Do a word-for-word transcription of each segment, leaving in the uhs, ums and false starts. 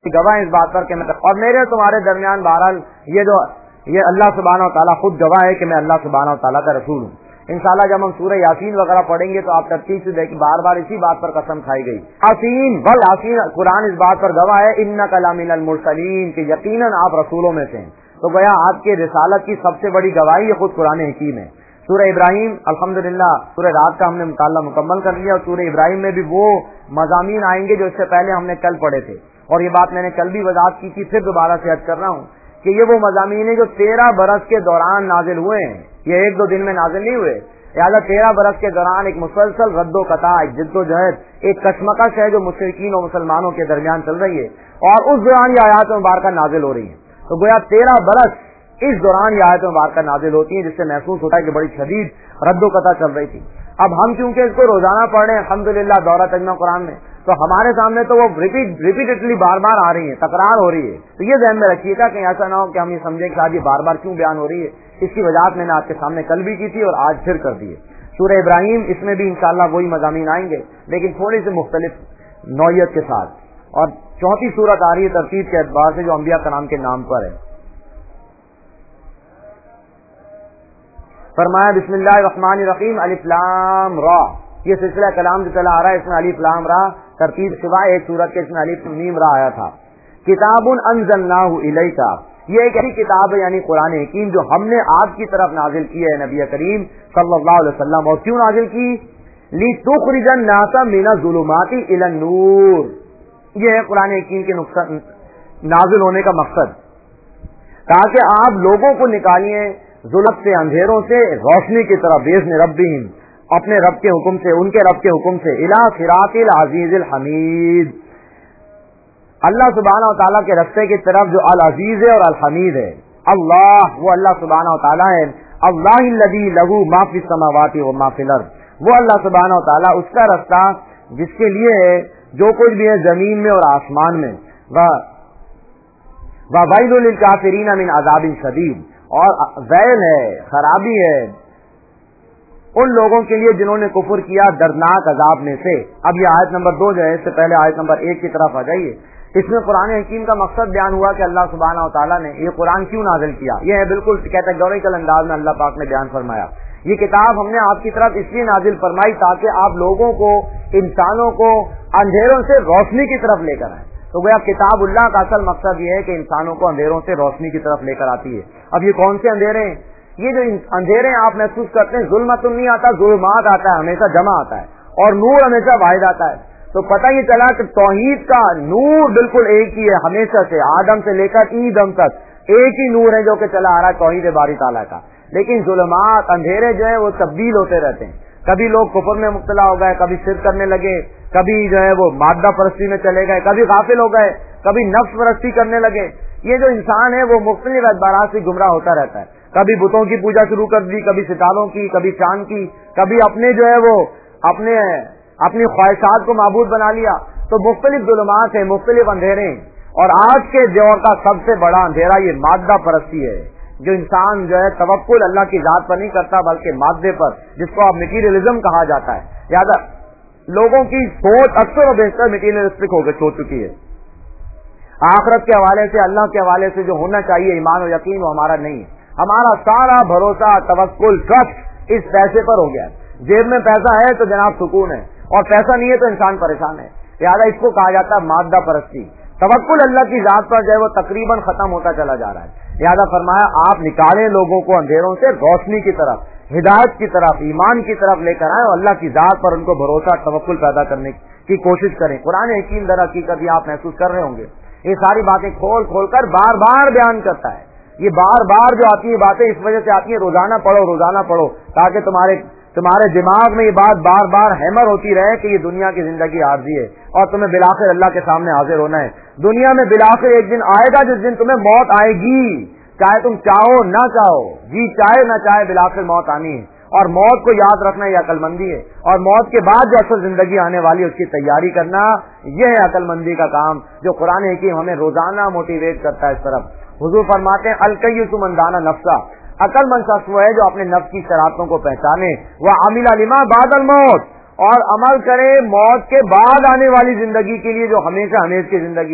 گواہ اس بات پر کہ میں اور میرے تمہارے درمیان بہرحال یہ جو یہ اللہ سبحانہ و تعالیٰ خود گواہ ہے کہ میں اللہ سبحانہ و تعالیٰ کا رسول ہوں۔ انشاءاللہ جب ہم سورہ یاسین وغیرہ پڑھیں گے تو آپ ترتیب سے دیکھیں بار بار اسی بات پر قسم کھائی گئی۔ یاسین بل یاسین قرآن اس بات پر گواہ ہے انک لمن المرسلین کہ یقیناً آپ رسولوں میں سے ہیں۔ تو گویا آپ کے رسالت کی سب سے بڑی گواہی یہ خود قرآن حکیم ہے۔ سورہ ابراہیم الحمدللہ سورہ رات کا ہم نے مطالعہ مکمل کر لیا، اور سورہ ابراہیم میں بھی وہ مضامین آئیں گے جو اس سے پہلے ہم نے کل پڑھے تھے، اور یہ بات میں نے کل بھی وضاحت کی تھی، پھر دوبارہ سے عرض کر رہا ہوں کہ یہ وہ مضامین ہیں جو تیرہ برس کے دوران نازل ہوئے ہیں، یہ ایک دو دن میں نازل نہیں ہوئے۔ لہٰذا تیرہ برس کے دوران ایک مسلسل رد و قطع، ایک جد و جہد، ایک کشمکش ہے جو مشرکین اور مسلمانوں کے درمیان چل رہی ہے، اور اس دوران یہ آیات مبارکہ نازل ہو رہی ہیں۔ تو گویا تیرہ برس اس دوران یہ آیت مبارکہ نازل ہوتی ہیں، جس سے محسوس ہوتا ہے کہ بڑی شدید رد و قطع چل رہی تھی۔ اب ہم چونکہ اس کو روزانہ پڑھ رہے ہیں الحمدللہ دورہ ترجمہ قرآن میں، تو ہمارے سامنے تو وہ ریپیٹ ریپیٹڈلی بار بار آ رہی ہیں، تکرار ہو رہی ہے۔ تو یہ ذہن میں رکھیے گا کہ ایسا نہ ہو کہ ہم یہ سمجھیں کہ آج یہ بار بار کیوں بیان ہو رہی ہے۔ اس کی وجہ میں نے آپ کے سامنے کل بھی کی تھی اور آج پھر کر دی ہے۔ سورہ ابراہیم اس میں بھی انشاءاللہ وہی مضامین آئیں گے، لیکن تھوڑی سی مختلف نوعیت کے ساتھ، اور چوتھی صورت آ رہی ہے ترتیب کے اعتبار سے جو انبیاء کرام کے نام پر ہے۔ فرمایا بسم اللہ الرحمن الرحیم الف لام را، یہ سلسلہ کلام جو چلا آ رہا ہے اس میں الف لام را ترتیب سوائے ایک سورت کے اس میں الف میم را آیا تھا۔ کتاب انزلناہ الیک، یہ ایک ایسی کتاب ہے یعنی قرآن حکیم جو ہم نے آپ کی طرف نازل کی ہے نبی کریم صلی اللہ علیہ وسلم۔ اور کیوں نازل کی؟ لتخرج الناس من الظلمات الی النور، یہ ہے قرآن حکیم کے نازل ہونے کا مقصد، تاکہ آپ لوگوں کو نکالیے ظلمت سے، اندھیروں سے روشنی کی طرف، باذن ربہم، اپنے رب کے حکم سے، ان کے رب کے حکم سے، الی صراط العزیز الحمید، اللہ سبحانہ و تعالیٰ کے رستے کی طرف جو العزیز ہے اور الحمید ہے۔ اللہ وہ اللہ سبحانہ و تعالیٰ ہے، اللہ الذی لہ ما فی السماوات و ما فی الارض، وہ اللہ سبحانہ و تعالیٰ اس کا رستہ جس کے لیے ہے جو کچھ بھی ہے زمین میں اور آسمان میں، وویل للکافرین من عذاب شدید، اور ویل ہے، خرابی ہے ان لوگوں کے لیے جنہوں نے کفر کیا دردناک عذاب میں سے۔ اب یہ آیت نمبر دو جو ہے اس سے پہلے آیت نمبر ایک کی طرف آ جائیے۔ اس میں قرآن حکیم کا مقصد بیان ہوا کہ اللہ سبحانہ و تعالیٰ نے یہ قرآن کیوں نازل کیا، یہ ہے بالکل کیٹیگوریکل انداز میں اللہ پاک نے بیان فرمایا۔ یہ کتاب ہم نے آپ کی طرف اس لیے نازل فرمائی تاکہ آپ لوگوں کو، انسانوں کو اندھیروں سے روشنی کی طرف لے کر آئیں۔ تو گویا کتاب اللہ کا اصل مقصد یہ ہے کہ انسانوں کو اندھیروں سے روشنی کی طرف لے کر آتی ہے۔ اب یہ کون سے اندھیرے ہیں؟ یہ جو اندھیرے آپ محسوس کرتے ہیں، ظلمت نہیں آتا، ظلمات آتا ہے، ہمیشہ جمع آتا ہے، اور نور ہمیشہ واحد آتا ہے۔ تو پتہ یہ چلا کہ توحید کا نور بالکل ایک ہی ہے، ہمیشہ سے آدم سے لے کر ای دم تک ایک ہی نور ہے جو کہ چلا آ رہا ہے توحید باری تعالیٰ کا۔ لیکن ظلمات، اندھیرے جو ہیں وہ تبدیل ہوتے رہتے ہیں، کبھی لوگ کفر میں مبتلا ہو گئے، کبھی شرک کرنے لگے، کبھی جو ہے وہ مادہ پرستی میں چلے گئے، کبھی غافل ہو گئے، کبھی نفس پرستی کرنے لگے۔ یہ جو انسان ہے وہ مختلف اعتبارات سے گمراہ ہوتا رہتا ہے، کبھی بتوں کی پوجا شروع کر دی، کبھی ستاروں کی، کبھی چاند کی، کبھی اپنے جو ہے وہ اپنے اپنی خواہشات کو معبود بنا لیا۔ تو مختلف ظلمات ہیں، مختلف اندھیرے ہیں، اور آج کے دور کا سب سے بڑا اندھیرا یہ مادہ پرستی ہے، جو انسان جو ہے توکل اللہ کی ذات پر نہیں کرتا بلکہ مادے پر، جس کو اب مٹیریلزم کہا جاتا ہے۔ یاد لوگوں کی سوچ اکثر و بیشتر مٹیریلسٹک ہو چکی ہے، آخرت کے حوالے سے، اللہ کے حوالے سے جو ہونا چاہیے ایمان و یقین وہ ہمارا نہیں ہے۔ ہمارا سارا بھروسہ، توکل، ٹرسٹ اس پیسے پر ہو گیا ہے۔ جیب میں پیسہ ہے تو جناب سکون ہے، اور پیسہ نہیں ہے تو انسان پریشان ہے۔ لہٰذا اس کو کہا جاتا ہے مادہ پرستی۔ توکل اللہ کی ذات پر جو ہے وہ تقریباً ختم ہوتا چلا جا رہا ہے۔ لہٰذا فرمایا آپ نکالیں لوگوں کو اندھیروں سے روشنی کی طرف، ہدایت کی طرف، ایمان کی طرف لے کر آئیں، اور اللہ کی ذات پر ان کو بھروسہ، توکل پیدا کرنے کی کوشش کریں۔ قرآن حکیم در حقیقت یہ آپ محسوس کر رہے ہوں گے، یہ ساری باتیں کھول کھول کر بار بار بیان کرتا ہے۔ یہ بار بار جو آتی ہیں باتیں اس وجہ سے آتی ہیں روزانہ پڑھو روزانہ پڑھو تاکہ تمہارے تمہارے دماغ میں یہ بات بار بار ہیمر ہوتی رہے کہ یہ دنیا کی زندگی عارضی ہے، اور تمہیں بالآخر اللہ کے سامنے حاضر ہونا ہے۔ دنیا میں بالآخر ایک دن آئے گا جس دن تمہیں موت آئے گی، چاہے تم چاہو نہ چاہو، جی چاہے نہ چاہے بالآخر موت آنی ہے، اور موت کو یاد رکھنا یہ عقل مندی ہے، اور موت کے بعد جو اصل زندگی آنے والی ہے اس کی تیاری کرنا یہ ہے عقل مندی کا کام، جو قرآن حکیم ہمیں روزانہ موٹیویٹ کرتا ہے اس طرف۔ حضور فرماتے ہیں الکیس من دان نفسہ، عقل مند شخص وہ ہے جو اپنے نفس کی شرارتوں کو پہچانے، وہ عامل لما بعد الموت، اور عمل کرے موت کے بعد آنے والی زندگی کے لیے جو ہمیشہ ہمیشہ کی زندگی ہے۔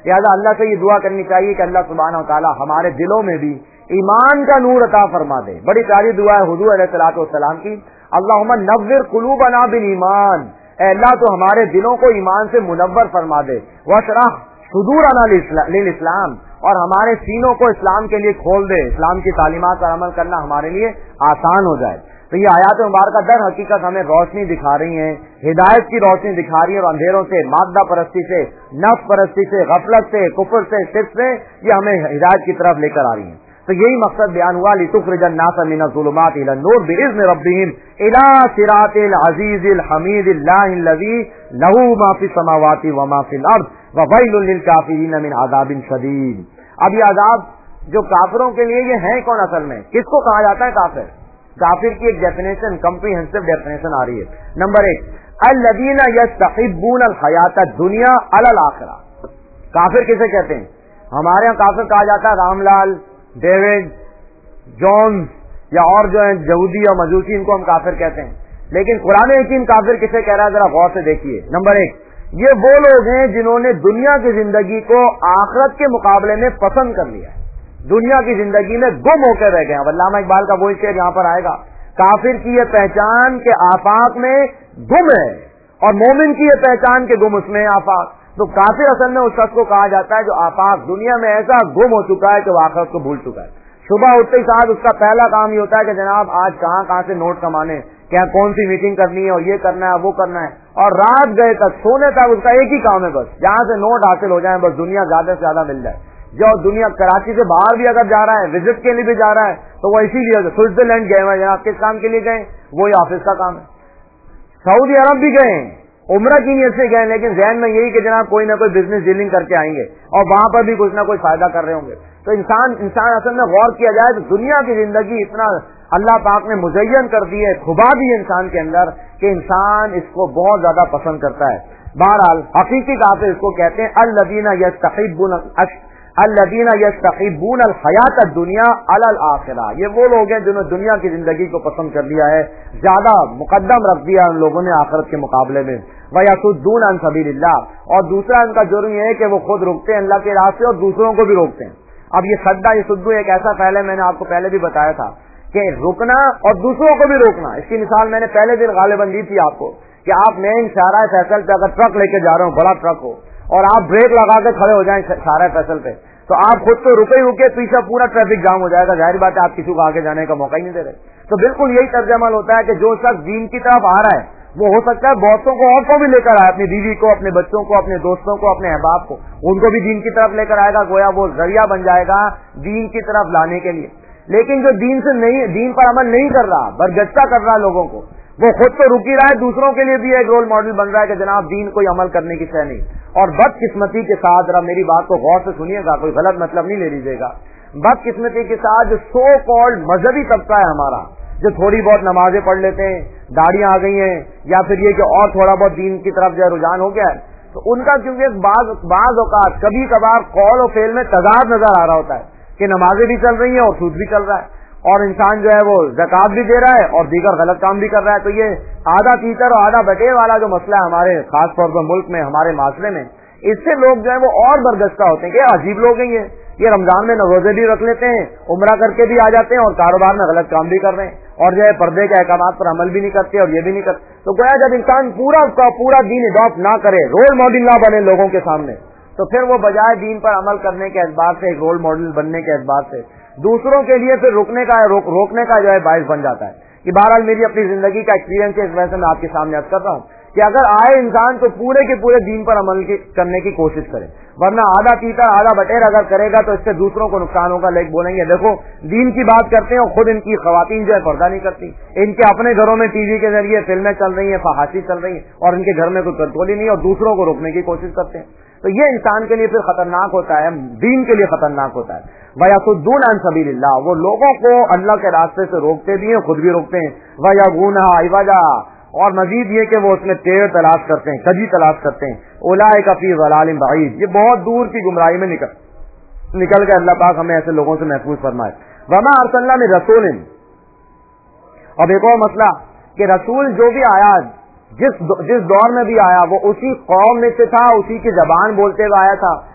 لہٰذا اللہ سے یہ دعا کرنی چاہیے کہ اللہ سبحانہ و تعالیٰ ہمارے دلوں میں بھی ایمان کا نور عطا فرما دے. بڑی پیاری دعا ہے حضور علیہ الصلوۃ والسلام کی, اللہم نور قلوبنا بالایمان, اے اللہ تو ہمارے دلوں کو ایمان سے منور فرما دے. واشرح صدورنا للاسلام, اور ہمارے سینوں کو اسلام کے لیے کھول دے, اسلام کی تعلیمات پر عمل کرنا ہمارے لیے آسان ہو جائے. تو یہ آیات مبارکہ در حقیقت ہمیں روشنی دکھا رہی ہیں, ہدایت کی روشنی دکھا رہی ہے, اور اندھیروں سے, مادہ پرستی سے, نفس پرستی سے, غفلت سے, کفر سے, شرک سے یہ ہمیں ہدایت کی طرف لے کر آ رہی ہیں. تو یہی مقصد بیان ہوا, لتخرج الناس من الظلمات الى النور باذن ربهم الى صراط العزیز الحمید اللہ الذی له ما فی السماوات وما فی الارض وویل للکافرین من عذاب شدید. اب یہ عذاب جو کافروں کے لیے یہ ہیں کون اصل میں, کس کو کہا جاتا ہے کافر؟ کافر کی ایک ڈیفینیشن, کمپریہنسو ڈیفینیشن آ رہی ہے. نمبر ایک, الذین یستحبون الحیات الدنیا علی الآخرہ. کافر کسے کہتے ہیں؟ ہمارے یہاں کافر کہا جاتا ہے رام لال, ڈیوڈ, جونز یا اور جو ہیں یہودی یا مجوسی, ان کو ہم کافر کہتے ہیں. لیکن قرآن حکیم کافر کسے کہہ رہا ہے ذرا غور سے دیکھیے. نمبر ایک, یہ وہ لوگ ہیں جنہوں نے دنیا کی زندگی کو آخرت کے مقابلے میں پسند کر لیا ہے, دنیا کی زندگی میں گم ہو کر رہ گئے ہیں. علامہ اقبال کا وہی شعر یہاں پر آئے گا, کافر کی یہ پہچان کے آفاق میں گم ہے, اور مومن کی یہ پہچان کے گم اس میں آفاق. تو کافر اصل میں اس شخص کو کہا جاتا ہے جو آفاق دنیا میں ایسا گم ہو چکا ہے کہ وہ آخرت کو بھول چکا ہے. صبح اٹھتے ہی ساتھ اس کا پہلا کام یہ ہوتا ہے کہ جناب آج کہاں کہاں سے نوٹ کمانے, کیا کون سی میٹنگ کرنی ہے, اور یہ کرنا ہے وہ کرنا ہے, اور رات گئے تک سونے تک اس کا ایک ہی کام ہے بس جہاں سے نوٹ حاصل ہو جائیں, بس دنیا زیادہ سے زیادہ مل جائے. جو دنیا کراچی سے باہر بھی اگر جا رہا ہے, وزٹ کے لیے بھی جا رہا ہے, تو وہ اسی لیے سوئٹزرلینڈ گئے ہوئے, جناب کس کام کے لیے گئے, وہی آفس کا کام ہے. سعودی عرب بھی گئے, عمرہ کی نیت سے گئے, لیکن ذہن میں یہی کہ جناب کوئی نہ کوئی بزنس ڈیلنگ کر کے آئیں گے, اور وہاں پر بھی کچھ نہ کوئی فائدہ کر رہے ہوں گے. تو انسان انسان اصل میں غور کیا جائے تو دنیا کی زندگی اتنا اللہ پاک نے مزین کر دی ہے, کھبا دی ہے انسان کے اندر, کہ انسان اس کو بہت زیادہ پسند کرتا ہے. بہرحال حقیقی کافر اس کو کہتے ہیں الذین یستحبون الذین یستحبون الحیات الدنیا علی الآخرہ. یہ وہ لوگ ہیں جنہوں نے دنیا کی زندگی کو پسند کر لیا ہے, زیادہ مقدم رکھ دیا ان لوگوں نے آخرت کے مقابلے میں. ویصدون عن سبیل اللہ, اور دوسرا ان کا جرم یہ ہے کہ وہ خود روکتے ہیں اللہ کے راستے اور دوسروں کو بھی روکتے ہیں. اب یہ سدا یہ سدو ایک ایسا پہلے میں نے آپ کو پہلے بھی بتایا تھا کہ رکنا اور دوسروں کو بھی روکنا. اس کی مثال میں نے پہلے دن غالباً دی تھی آپ کو کہ آپ مین شاہراہ فیصل پہ اگر ٹرک لے کے جا رہے ہو, بڑا ٹرک ہو, اور آپ بریک لگا کے کھڑے ہو جائیں شاہراہ فیصل پہ, تو آپ خود تو رکے ہی رکے, پیچھے پورا ٹریفک جام ہو جائے گا. ظاہر بات ہے آپ کسی کو آگے جانے کا موقع ہی نہیں دے رہے. تو بالکل یہی طرز عمل ہوتا ہے کہ جو شخص دین کی طرف آ رہا ہے وہ ہو سکتا ہے بہتوں کو اور کو بھی لے کر آئے, اپنی بیوی کو, اپنے بچوں کو, اپنے دوستوں کو, اپنے احباب کو, ان کو بھی دین کی طرف لے کر آئے گا, گویا وہ ذریعہ بن جائے گا دین کی طرف لانے کے لیے. لیکن جو دین سے نہیں, دین پر عمل نہیں کر رہا, برگشتہ کر رہا لوگوں کو, وہ خود تو رکی رہا ہے, دوسروں کے لیے بھی ایک رول ماڈل بن رہا ہے کہ جناب دین کوئی عمل کرنے کی شے نہیں. اور بدقسمتی کے ساتھ, ذرا میری بات کو غور سے سنیے گا, کوئی غلط مطلب نہیں لے لیجیے گا, بدقسمتی کے ساتھ جو سو کالڈ مذہبی طبقہ ہے ہمارا, جو تھوڑی بہت نمازیں پڑھ لیتے ہیں, داڑیاں آ گئی ہیں, یا پھر یہ کہ اور تھوڑا بہت دین کی طرف جو رجحان ہو گیا ہے, تو ان کا کیونکہ بعض بعض اوقات کبھی کبھار قول و فعل میں تضاد نظر آ رہا ہوتا ہے کہ نمازیں بھی چل رہی ہیں اور سود بھی چل رہا ہے, اور انسان جو ہے وہ زکات بھی دے رہا ہے اور دیگر غلط کام بھی کر رہا ہے. تو یہ آدھا تیتر اور آدھا بٹے والا جو مسئلہ ہے ہمارے خاص طور پر ملک میں, ہمارے معاشرے میں, اس سے لوگ جو ہے وہ اور برگشتہ ہوتے ہیں کہ عجیب لوگ ہیں یہ یہ رمضان میں روزے بھی رکھ لیتے ہیں, عمرہ کر کے بھی آ جاتے ہیں, اور کاروبار میں غلط کام بھی کر رہے ہیں, اور جو ہے پردے کے احکامات پر عمل بھی نہیں کرتے, اور یہ بھی نہیں کرتے. تو گویا جب انسان پورا کا پورا دین اڈاپٹ نہ کرے, رول ماڈل نہ بنے لوگوں کے سامنے, تو پھر وہ بجائے دین پر عمل کرنے کے اعتبار سے, ایک رول ماڈل بننے کے اعتبار سے, دوسروں کے لیے پھر روکنے کا روک, روکنے کا جو ہے باعث بن جاتا ہے. کہ بہرحال میری اپنی زندگی کا ایکسپیرینس ہے, اس وجہ سے میں آپ کے سامنے عرض کر رہا ہوں کہ اگر آئے انسان تو پورے کے پورے دین پر عمل کی کرنے کی کوشش کرے, ورنہ آدھا تیتا آدھا بٹیر اگر کرے گا تو اس سے دوسروں کو نقصان ہوگا. لوگ بولیں گے دیکھو دین کی بات کرتے ہیں اور خود ان کی خواتین جو ہے پردہ نہیں کرتی, ان کے اپنے گھروں میں ٹی وی کے ذریعے فلمیں چل رہی ہیں, فحاشی چل رہی ہیں, اور ان کے گھر میں کوئی کنٹرول ہی نہیں, اور دوسروں کو روکنے کی کوشش کرتے ہیں. تو یہ انسان کے لیے پھر خطرناک ہوتا ہے, دین کے لیے خطرناک ہوتا ہے. وَيَصُدُّونَ عَن سَبِيلِ اللَّهِ, وہ لوگوں کو اللہ کے راستے سے روکتے بھی ہیں, خود بھی روکتے ہیں. وَيَبْغُونَهَا عِوَجًا, اور مزید یہ کہ وہ اس میں ٹیڑھ تلاش کرتے ہیں, کجی تلاش کرتے ہیں. اولئک فی ضلال بعید, یہ بہت دور کی گمراہی میں نکل نکل کے اللہ پاک ہمیں ایسے لوگوں سے محفوظ فرمائے. وما ارسلنا من رسول, اب ایک اور مسئلہ کہ رسول جو بھی آیا, جس جس دور میں بھی آیا, وہ اسی قوم میں سے تھا, اسی کی زبان بولتے ہوئے آیا تھا,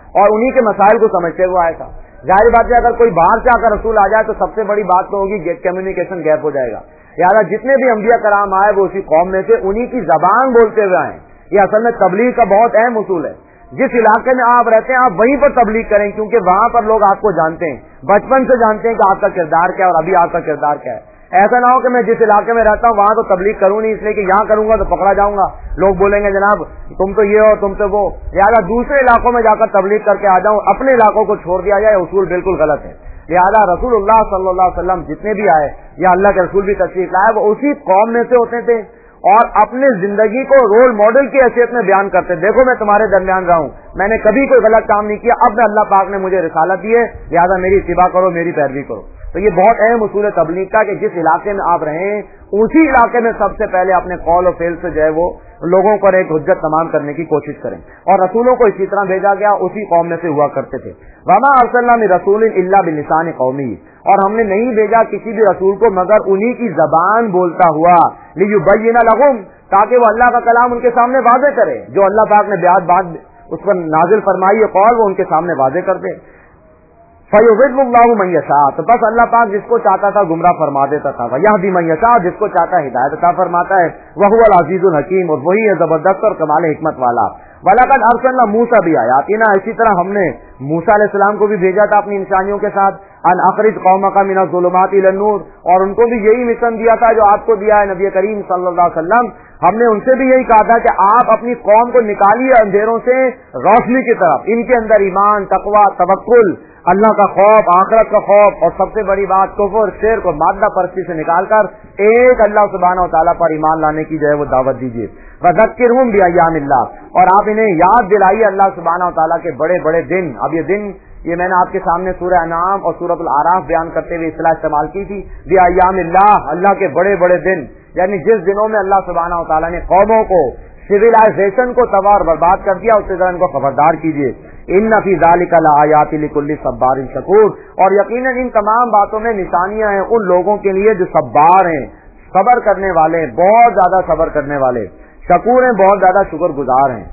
और उन्हीं के मसाइल को समझते हुए आया था। जाहिर बात है, अगर कोई बाहर से आकर रसूल आ जाए तो सबसे बड़ी बात तो होगी कम्युनिकेशन गैप हो जाएगा। यार जितने भी अंबिया कराम आए वो उसी कौम में से उन्हीं की जबान बोलते हुए आए। ये असल में तबलीग का बहुत अहम उसूल है। जिस इलाके में आप रहते हैं आप वहीं पर तबलीग करें, क्योंकि वहां पर लोग आपको जानते हैं, बचपन से जानते हैं कि आपका किरदार क्या है और अभी आपका किरदार क्या है। ऐसा ना हो कि मैं जिस इलाके में रहता हूँ वहां तो तबलीग करूँ नहीं, इसलिए कि यहाँ करूंगा तो पकड़ा जाऊंगा, लोग बोलेंगे जनाब तुम तो ये हो तुम तो वो, लिहाजा दूसरे इलाकों में जाकर तबलीग करके आ जाऊं, अपने इलाकों को छोड़ दिया जाए, उसूल बिल्कुल गलत है। लिहाजा रसूलुल्लाह सल्लल्लाहु अलैहि वसल्लम जितने भी आए या अल्लाह के रसूल भी तशरीफ लाए वो उसी कौम में से होते थे और अपनी जिंदगी को रोल मॉडल की हैसियत में बयान करते। देखो मैं तुम्हारे दरमियान रहा हूँ, मैंने कभी कोई गलत काम नहीं किया, अब अल्लाह पाक ने मुझे रिसालत दी है, लिहाजा मेरी इत्तिबा करो, मेरी पैरवी करो। तो ये बहुत अहम उसूल है तबलीग का कि जिस इलाके में आप रहें उसी इलाके में सबसे पहले अपने कौल और फेल से जो है वो लोगों पर एक हुज्जत तमाम करने की कोशिश करें। और रसूलों को इसी तरह भेजा गया, उसी कौम में से हुआ करते थे। वमा अरसलना मिन रसूलिन इल्ला बिलिसानि कौमी, और हमने नहीं भेजा किसी भी रसूल को मगर उन्हीं की जबान बोलता हुआ, लियुबय्यिना लहुम, ताकि वो अल्लाह का कलाम उनके सामने वाज़ेह करे, जो अल्लाह पाक ने ब्याज बात उस पर नाजिल फरमाई है कौल वो उनके सामने वाज़ेह कर दे। फयुज़िल्लुल्लाहु मन यशा, तो बस अल्लाह पाक जिसको चाहता था गुमराह फरमा देता था, वयहदी मन यशा, जिसको चाहता है हिदायत अता फरमाता है, वहुवल अज़ीज़ुल हकीम, और वही है जबरदस्त और कमाल हिकमत वाला। वलक़द अरसलना मूसा बिआयातिना, इसी तरह हमने मूसा अलैहिस्सलाम को भी भेजा था अपनी निशानियों के साथ, अन अखरिज कौमका मिनज़्ज़ुलुमाति इलन-नूर, और उनको भी यही मिशन दिया था जो आपको दिया है नबी करीम सल्लल्लाहु अलैहि वसल्लम। हमने उनसे भी यही कहा था कि आप अपनी कौम को निकालिए अंधेरों से रोशनी की तरफ, इनके अंदर ईमान, तकवा, तवक्कुल, अल्लाह का खौफ, आखिरत का खौफ, और सबसे बड़ी बात कुफ्र, शिर्क और मादा परस्ती से निकालकर एक अल्लाह सुब्हानहू व तआला पर ईमान लाने की जो है वो दावत दीजिए। वज़क्किरहुम बिअय्यामिल्लाह, और आप इन्हें याद दिलाइए अल्लाह सुब्हानहू व तआला के बड़े बड़े दिन। अब ये दिन ये मैंने आपके सामने सूरह अनाम और सूरह अल-आराफ बयान करते हुए इस्तिलाह इस्तेमाल की थी। बिअय्यामिल्लाह, अल्लाह के बड़े बड़े दिन, यानी जिस दिनों में अल्लाह सुब्हानहू व तआला ने कौमों को, सिविलाइजेशन को तबाह और बर्बाद कर दिया, उससे जरा इनको खबरदार कीजिए। इन्ना फी ज़ालिका लआयाति लिकुल्लि सब्बारिन शकूर, और यकीनन इन तमाम बातों में निशानियां हैं उन लोगों के लिए जो सब्बार हैं, सब्र करने वाले हैं, बहुत ज्यादा सब्र करने वाले, शकूर हैं, बहुत ज्यादा शुक्रगुजार हैं।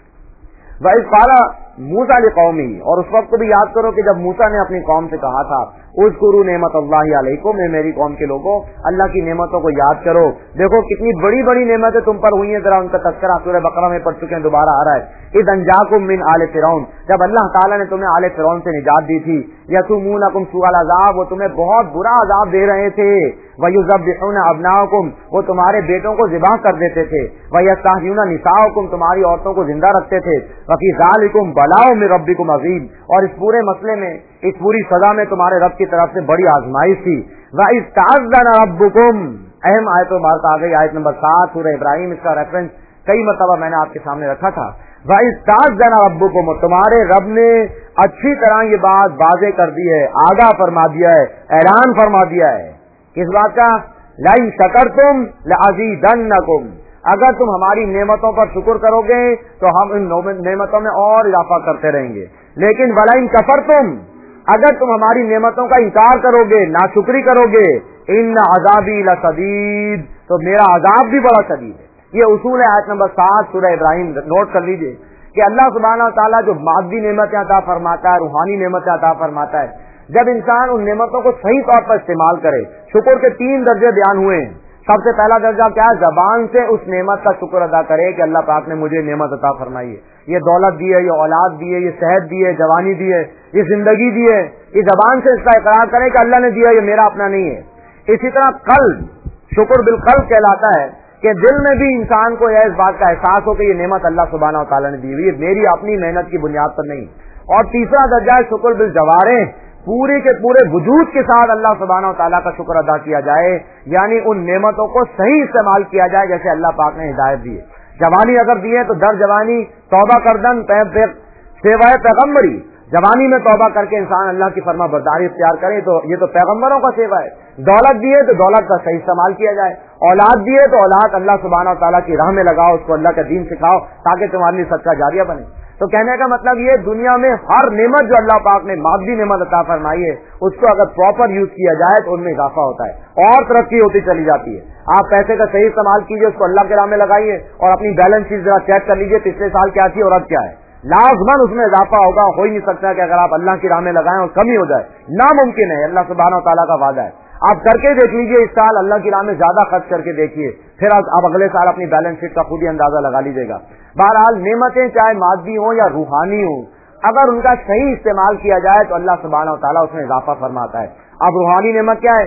वह इस पारा मूसा लिकौमी, और उस वक्त को भी याद करो कि जब मूसा ने अपनी कौम से कहा था उज़्कुरू नेमतल्लाहि अलैकुम, में मेरी कौम के लोगों अल्लाह की नेमतों को याद करो। देखो कितनी बड़ी बड़ी नेमतें तुम पर हुई हैं, जरा उनका तज़किरा सूरह बकरा में पढ़ चुके हैं, दोबारा आ रहा है। इज़ अंजाकुम मिन आले फिरौन, जब अल्लाह ताला ने तुम्हें आले फिरौन से निजात दी थी। यसुमूनकुम सुअल अज़ाब, वो तुम्हें बहुत बुरा अज़ाब दे रहे थे। वयुज़ब्बिहूना अब्नाअकुम, वो तुम्हारे बेटों को ज़िबह कर देते थे। वयस्तहयीना निसाअकुम, तुम्हारी औरतों को जिंदा रखते थे। वफी ज़ालिकुम बलाउ मिन रब्बिकुम अज़ीम, और इस पूरे मसले में, इस पूरी सजा में तुम्हारे रब की तरफ से बड़ी आजमाइश थी। वइज़ तअज़्ज़ना रब्बुकुम, अहम आयत मुबारक आ गई, आयत नंबर सात सूरह इब्राहिम, इसका रेफरेंस कई मरतबा मैंने आपके सामने रखा था। वइज़ तअज़्ज़ना रब्बुकुम, तुम्हारे रब ने अच्छी तरह ये बात वाज़ेह कर दी है, आगाह फरमा दिया है, ऐलान फरमा दिया है। किस बात का? लइन शकरतुम लअज़ीदन्नकुम, अगर तुम हमारी नेमतों पर शुक्र करोगे तो हम इन नेमतों में और इजाफा करते रहेंगे। लेकिन वलाइन कफरतुम, अगर तुम हमारी नेमतों का इनकार करोगे, नाशुक्री करोगे, इन्न अज़ाबी लशदीद, तो मेरा अजाब भी बड़ा शदीद है। ये उसूल है आयत नंबर सात सूरह इब्राहिम, नोट कर लीजिए कि अल्लाह सुब्हानहू व तआला जो मादी नेमतें अता फरमाता है, रूहानी नेमतें अता फरमाता है, जब इंसान उन नेमतों को सही तौर पर इस्तेमाल करे, शुक्र के तीन दर्जे बयान हुए हैं। सबसे पहला दर्जा क्या है? जबान से उस नेमत का शुक्र अदा करे कि अल्लाह पाक ने मुझे नेमत अता फरमाई है, ये दौलत दी है, ये औलाद दी है, ये सेहत दी है, जवानी दी है, ये जिंदगी दी है। ये जबान से इसका इकरार करे कि अल्लाह ने दिया, ये मेरा अपना नहीं है। इसी तरह कल्ब, शुक्र बिल कल्ब कहलाता है कि दिल में भी इंसान को यह इस बात का एहसास हो कि ये नेमत अल्लाह सुब्हानहू व तआला ने दी हुई है, मेरी अपनी मेहनत की बुनियाद पर नहीं। और तीसरा दर्जा है शुक्र बिल जवारे, पूरे के पूरे वजूद के साथ अल्लाह सुब्हानहू व तआला का शुक्र अदा किया जाए, यानी उन नेमतों को सही इस्तेमाल किया जाए जैसे अल्लाह पाक ने हिदायत दी है। जवानी अगर दी है तो दर जवानी तौबा करदन सेवाए पैगम्बरी, जवानी में तौबा करके इंसान अल्लाह की फरमा बरदारी इख्तियार करे, तो ये तो पैगम्बरों का सेवा है। दौलत दी है तो दौलत का सही इस्तेमाल किया जाए, औलाद दी है तो औलाद अल्लाह सुब्हानहू व तआला की राह में लगाओ, उसको अल्लाह का दीन सिखाओ ताकि तुम्हारे लिए सच्चा जारिया बने। तो कहने का मतलब ये, दुनिया में हर नेमत जो अल्लाह पाक ने मादी नेमत अता फरमाई है, उसको अगर प्रॉपर यूज किया जाए तो उनमें इजाफा होता है और तरक्की होती चली जाती है। आप पैसे का सही इस्तेमाल कीजिए, उसको अल्लाह के राह में लगाइए और अपनी बैलेंस शीट जरा चेक कर लीजिए, पिछले साल क्या थी और अब क्या है। लाजमन उसमें इजाफा होगा। हो ही नहीं सकता कि अगर आप अल्लाह की राह में लगाएं और कमी हो जाए, नामुमकिन है। अल्लाह सुब्हानहू तआला का वादा है। आप करके देख लीजिए, इस साल अल्लाह की राह में ज्यादा खर्च करके देखिए, फिर आप अगले साल अपनी बैलेंस शीट का खुद ही अंदाजा लगा लीजिएगा। बहरहाल नेमतें चाहे मादी हो या रूहानी हो, अगर उनका सही इस्तेमाल किया जाए तो अल्लाह सुब्हानहू तआला उसमें इजाफा फरमाता है। अब रूहानी नेमत क्या है?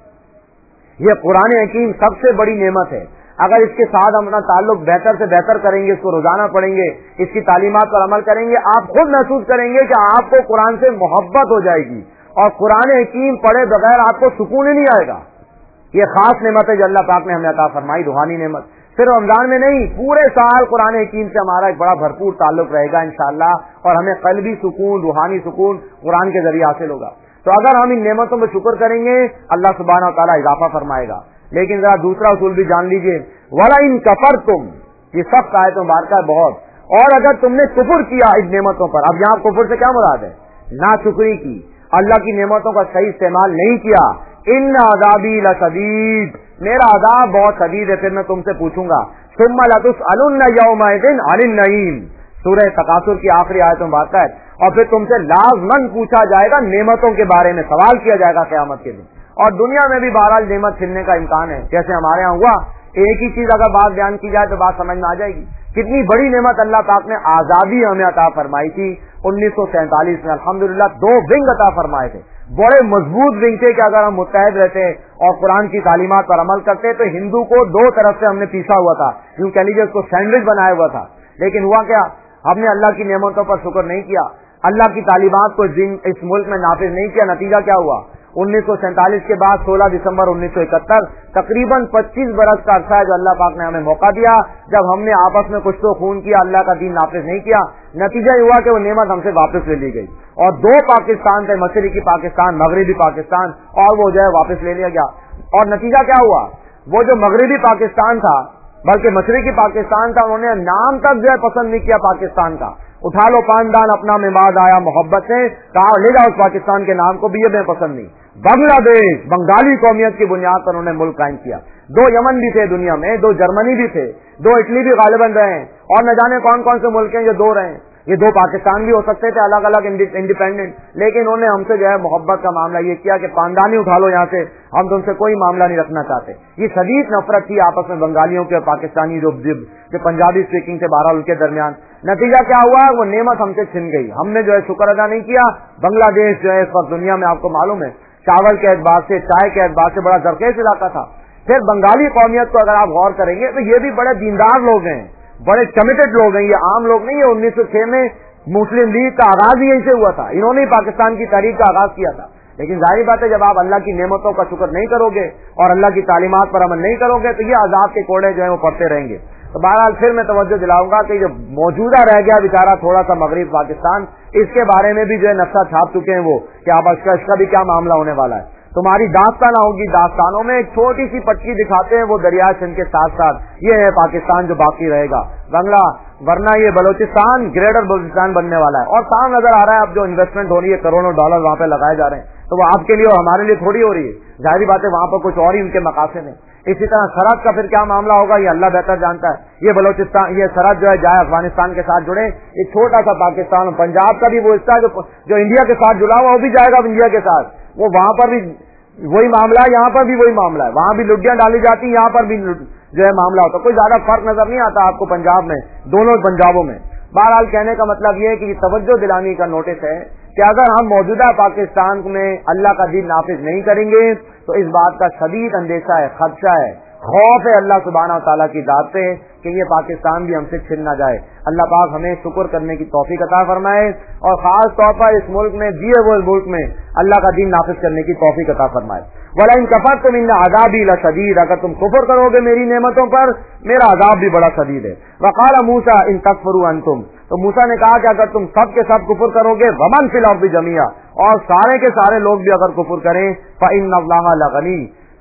ये कुरान हकीम सबसे बड़ी नेमत है। अगर इसके साथ हम अपना ताल्लुक बेहतर से बेहतर करेंगे, इसको रोजाना पढ़ेंगे, इसकी तालीमात पर अमल करेंगे, आप खुद महसूस करेंगे कि आपको कुरान से मोहब्बत हो जाएगी और कुरान हकीम पढ़े बगैर आपको सुकून ही नहीं आएगा। ये खास नेमत है जो अल्लाह पाक ने हमें अता फरमाई, रूहानी नेमत। सिर्फ रमजान में नहीं, पूरे साल कुरान हकीम से हमारा एक बड़ा भरपूर ताल्लुक रहेगा इंशाअल्लाह, और हमें कल्बी सुकून, रूहानी सुकून कुरान के जरिए हासिल होगा। तो अगर हम इन नेमतों पर शुक्र करेंगे, अल्लाह सुब्हानहू तआला इजाफा फरमाएगा। लेकिन जरा दूसरा उसूल भी जान लीजिए, वला इन कफरतुम, ये सब आयत मुबारका है बहुत, और अगर तुमने कुफर किया इन नेमतों पर। अब यहाँ कुफर से क्या मुराद है? नाशुक्री की, अल्लाह की नेमतों का सही इस्तेमाल नहीं किया। इन अज़ाबी लशदीद, मेरा अज़ाब बहुत शदीद है, फिर मैं तुमसे पूछूंगा। सुम्मा लतुसअलुन्ना यौमइज़िन अनिन नईम, सूरह तकासुर की आखिरी आयत मुबारक है। और फिर तुमसे लाजमन पूछा जाएगा नेमतों के बारे में, सवाल किया जाएगा क़यामत के दिन। और दुनिया में भी बहरहाल नेमत छिनने का इम्कान है, जैसे हमारे यहाँ हुआ। एक ही चीज अगर बात बयान की जाए तो बात समझ में आ जाएगी। कितनी बड़ी नेमत अल्लाह पाक ने आजादी हमें अता फरमाई थी उन्नीस सौ सैंतालीस में। अल्हम्दुलिल्लाह दो विंग अता फरमाए थे, बड़े मजबूत विंग थे कि अगर हम मुत्तहद रहते और कुरान की तालीमात पर अमल करते तो हिंदू को दो तरफ से हमने पीछा हुआ था, यूं कह लीजिए उसको सैंडविच बनाया हुआ था। लेकिन हुआ क्या? हमने अल्लाह की नेमतों पर शुक्र नहीं किया, अल्लाह की तालीमात को इस मुल्क में नाफिज नहीं किया। नतीजा क्या हुआ? उन्नीस सौ सैंतालीस के बाद सोलह दिसंबर उन्नीस सौ इकहत्तर, तकरीबन पच्चीस बरस का अरसा है जो अल्लाह पाक ने हमें मौका दिया, जब हमने आपस में कुछ तो खून किया, अल्लाह का दीन नाफिज नहीं किया। नतीजा हुआ कि वो नेमत हमसे वापस ले ली गई, और दो पाकिस्तान थे, मशरिकी पाकिस्तान, मगरिबी पाकिस्तान, और वो जो है वापस ले लिया गया। और नतीजा क्या हुआ? वो जो मगरिबी पाकिस्तान था, बल्कि मशरिकी पाकिस्तान था, उन्होंने नाम तक जो है पसंद नहीं किया पाकिस्तान का। उठा लो पानदान अपना में बाद आया मोहब्बत से, कहा ले जाओ उस पाकिस्तान के नाम को भी, ये मैं पसंद नहीं। बांग्लादेश, बंगाली कौमियत की बुनियाद पर उन्होंने मुल्क कायम किया। दो यमन भी थे दुनिया में, दो जर्मनी भी थे, दो इटली भी गालिबन रहे, और न जाने कौन कौन से मुल्क हैं जो दो रहे। ये दो पाकिस्तान भी हो सकते थे अलग अलग इंडिपेंडेंट, लेकिन उन्होंने हमसे जो है मोहब्बत का मामला ये किया कि पानदानी उठा लो यहाँ से, हम तुमसे कोई मामला नहीं रखना चाहते। ये शदीद नफरत थी आपस में बंगालियों के और पाकिस्तानी जो, जो पंजाबी स्पीकिंग थे बहरहाल उनके दरमियान। नतीजा क्या हुआ? वो नेमत हमसे छिन गई, हमने जो है शुक्र अदा नहीं किया। बांग्लादेश जो है इस वक्त दुनिया में आपको मालूम है चावल के एतबार से, चाय के एतबार से बड़ा जरखेज इलाका था। फिर बंगाली कौमियत को अगर आप गौर करेंगे तो ये भी बड़े दीनदार लोग हैं, बड़े कमिटेड लोग हैं, ये आम लोग नहीं है। उन्नीस सौ छह में मुस्लिम लीग का आगाज ही यहीं से हुआ था, इन्होंने ही पाकिस्तान की तारीख का आगाज किया था। लेकिन जाहिर बात है जब आप अल्लाह की नेमतों का शुक्र नहीं करोगे और अल्लाह की तालीमात पर अमल नहीं करोगे तो ये अजाब के कोड़े जो है वो पड़ते रहेंगे। तो बहरहाल फिर मैं तवज्जो दिलाऊंगा कि जो मौजूदा रह गया बेचारा थोड़ा सा मगरिब पाकिस्तान, इसके बारे में भी जो है नक्शा छाप चुके हैं वो कि अब इसका भी क्या मामला होने वाला है। तुम्हारी दास्तान होगी, दास्तानों में एक छोटी सी पट्टी दिखाते हैं वो दरिया सिंध के साथ साथ, ये है पाकिस्तान जो बाकी रहेगा बंगला, वरना ये बलोचिस्तान ग्रेटर बलोचिस्तान बनने वाला है। और साफ नजर आ रहा है अब जो इन्वेस्टमेंट हो रही है, करोड़ों डॉलर वहां पे लगाए जा रहे हैं, तो वो आपके लिए और हमारे लिए थोड़ी हो रही है। जाहिर बात है वहां पर कुछ और ही उनके मकासद है। इसी तरह सरहद का फिर क्या मामला होगा ये अल्लाह बेहतर जानता है। ये बलोचिस्तान, ये सरहद जो है जाए अफगानिस्तान के साथ जुड़े, ये छोटा सा पाकिस्तान, पंजाब का भी वो हिस्सा जो, जो इंडिया के साथ जुड़ा हुआ वो भी जाएगा इंडिया के साथ, वो वहां पर भी वही मामला है, यहाँ पर भी वही मामला है। वहां भी लुटियां डाली जाती है, यहाँ पर भी जो है मामला होता है। कोई ज्यादा फर्क नजर नहीं आता आपको पंजाब में, दोनों पंजाबों में। बहरहाल कहने का मतलब ये है कि तवज्जो दिलाने का नोटिस है कि अगर हम मौजूदा पाकिस्तान में अल्लाह का दीन नाफिज नहीं करेंगे तो इस बात का शदीद अंदेशा है, खदशा है, खौफ है अल्लाह सुब्हानहू तआला की दात से कि ये पाकिस्तान भी हमसे छिन ना जाए। अल्लाह पाक हमें शुक्र करने की तौफीक अता फरमाए और खास तौर पर इस मुल्क में, दिए हुए मुल्क में अल्लाह का दीन नाफिज करने की तौफीक अता फरमाए। वला इन कफरतुम इन्न अज़ाबी लशदीद, अगर तुम कुफ्र करोगे मेरी नेमतों पर मेरा अज़ाब भी बड़ा शदीद है। वक़ाल मूसा इन तकफुरू अंतुम, तो मूसा ने कहा कि अगर तुम सब के सब कुफ्र करोगे, वमन फिल अर्ज़ि जमीआ, और सारे के सारे लोग भी अगर कुफ्र करें, फ़इन्नल्लाह लगनी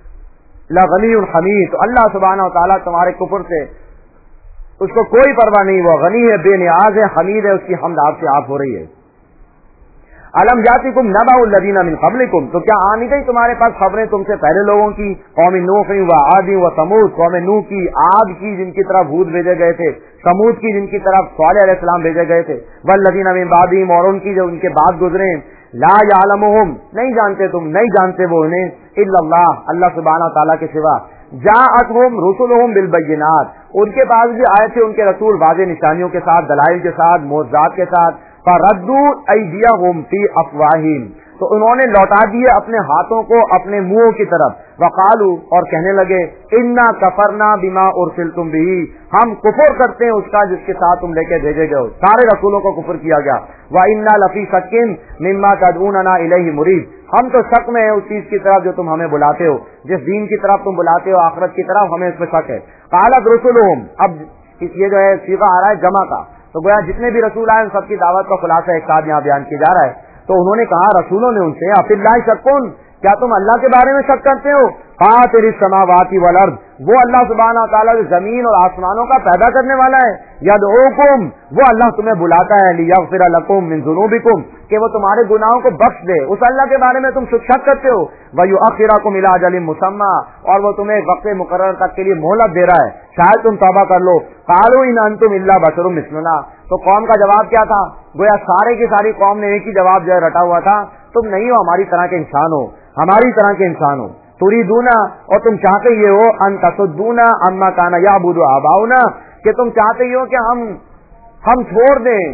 लगनीउन हमीद, तो अल्लाह सुब्हानहू तआला तुम्हारे कुफ्र से उसको कोई परवाह नहीं, वो गनी है, बेनियाज है, हमीद है, उसकी हमद आपसे आप हो रही है। अलम जातिकुम नबाउल लदीना मिन क़ब्लिकुम, तो क्या आ नहीं गई तुम्हारे पास खबरें तुमसे पहले लोगों की, कौम नूह व आद व समूद, कौम नूह की, आद की जिनकी तरफ हूद भेजे गए थे, समूद की जिनकी तरफ सालेह अलैहिस्सलाम भेजे गए थे, वल लदीना मिन बादिहिम, और उनकी जो उनके बाद गुजरे, ला यअलमुहुम, नहीं जानते तुम, नहीं जानते वो उन्हें, इल्लल्लाह, अल्लाह सुब्हानहू व तआला के सिवा, जाअतहुम रुसुलुहुम बिल बय्यिनात, उनके पास भी आए थे उनके रसूल वाज़ेह निशानियों के साथ, दलाइल के साथ, मोअज़्ज़ात के साथ, फरद्दू अयदियहुम फी अफ़वाहिम, तो उन्होंने लौटा दिए अपने हाथों को अपने मुंहों की तरफ, वकालू, और कहने लगे, इन्ना कफरना बिमा उरसिलतुम बिही, हम कुफर करते हैं उसका जिसके साथ तुम लेके भेजे गए हो, सारे रसूलों को कुफर किया गया, व इन्ना लफी शक्किन मिम्मा तदऊनना इलैहि मुरीब, हम तो शक में है उस चीज की तरफ जो तुम हमें बुलाते हो, जिस दीन की तरफ तुम बुलाते हो, आखिरत की तरफ, हमें इसमें शक है। कालत रसूलुहुम, अब ये जो है सीगा आ रहा है जमा का, तो गोया जितने भी रसूल आए उन सबकी दावत का खुलासा एक साथ यहाँ बयान किया जा रहा है। तो उन्होंने कहा रसूलों ने उनसे, अफिल्लाहि शक्कुन, क्या तुम अल्लाह के बारे में शक करते हो, फातिरिस समावाति वल अर्द, वो अल्लाह सुब्हानहू व तआला जो जमीन और आसमानों का पैदा करने वाला है, यदऊकुम, वो अल्लाह तुम्हें बुलाता है, लियगफिर लकुम मिन ज़ुनूबिकुम, कि वो तुम्हारे गुनाहों को बख्श दे, उस अल्लाह के बारे में तुम शक करते हो, व युअखिरकुम इला अजलिन मुसम्मा, और वो तुम्हें वक्त मुकर्रर तक के लिए मोहलत दे रहा है, शायद तुम तौबा कर लो। कालू इन अंतुम इल्ला बशरुम मिस्लुना, तो कौम का जवाब क्या था, गोया सारे की सारी कौम ने एक ही जवाब जो है रटा हुआ था, तुम नहीं हो हमारी तरह के इंसान हो, हमारी तरह के इंसान हो, तुरीदूना, और तुम चाहते ये हो, अन तसुद्दूना अम्मा काना याबुदु आबाउना, कि तुम चाहते ही हो कि हम हम छोड़ दें,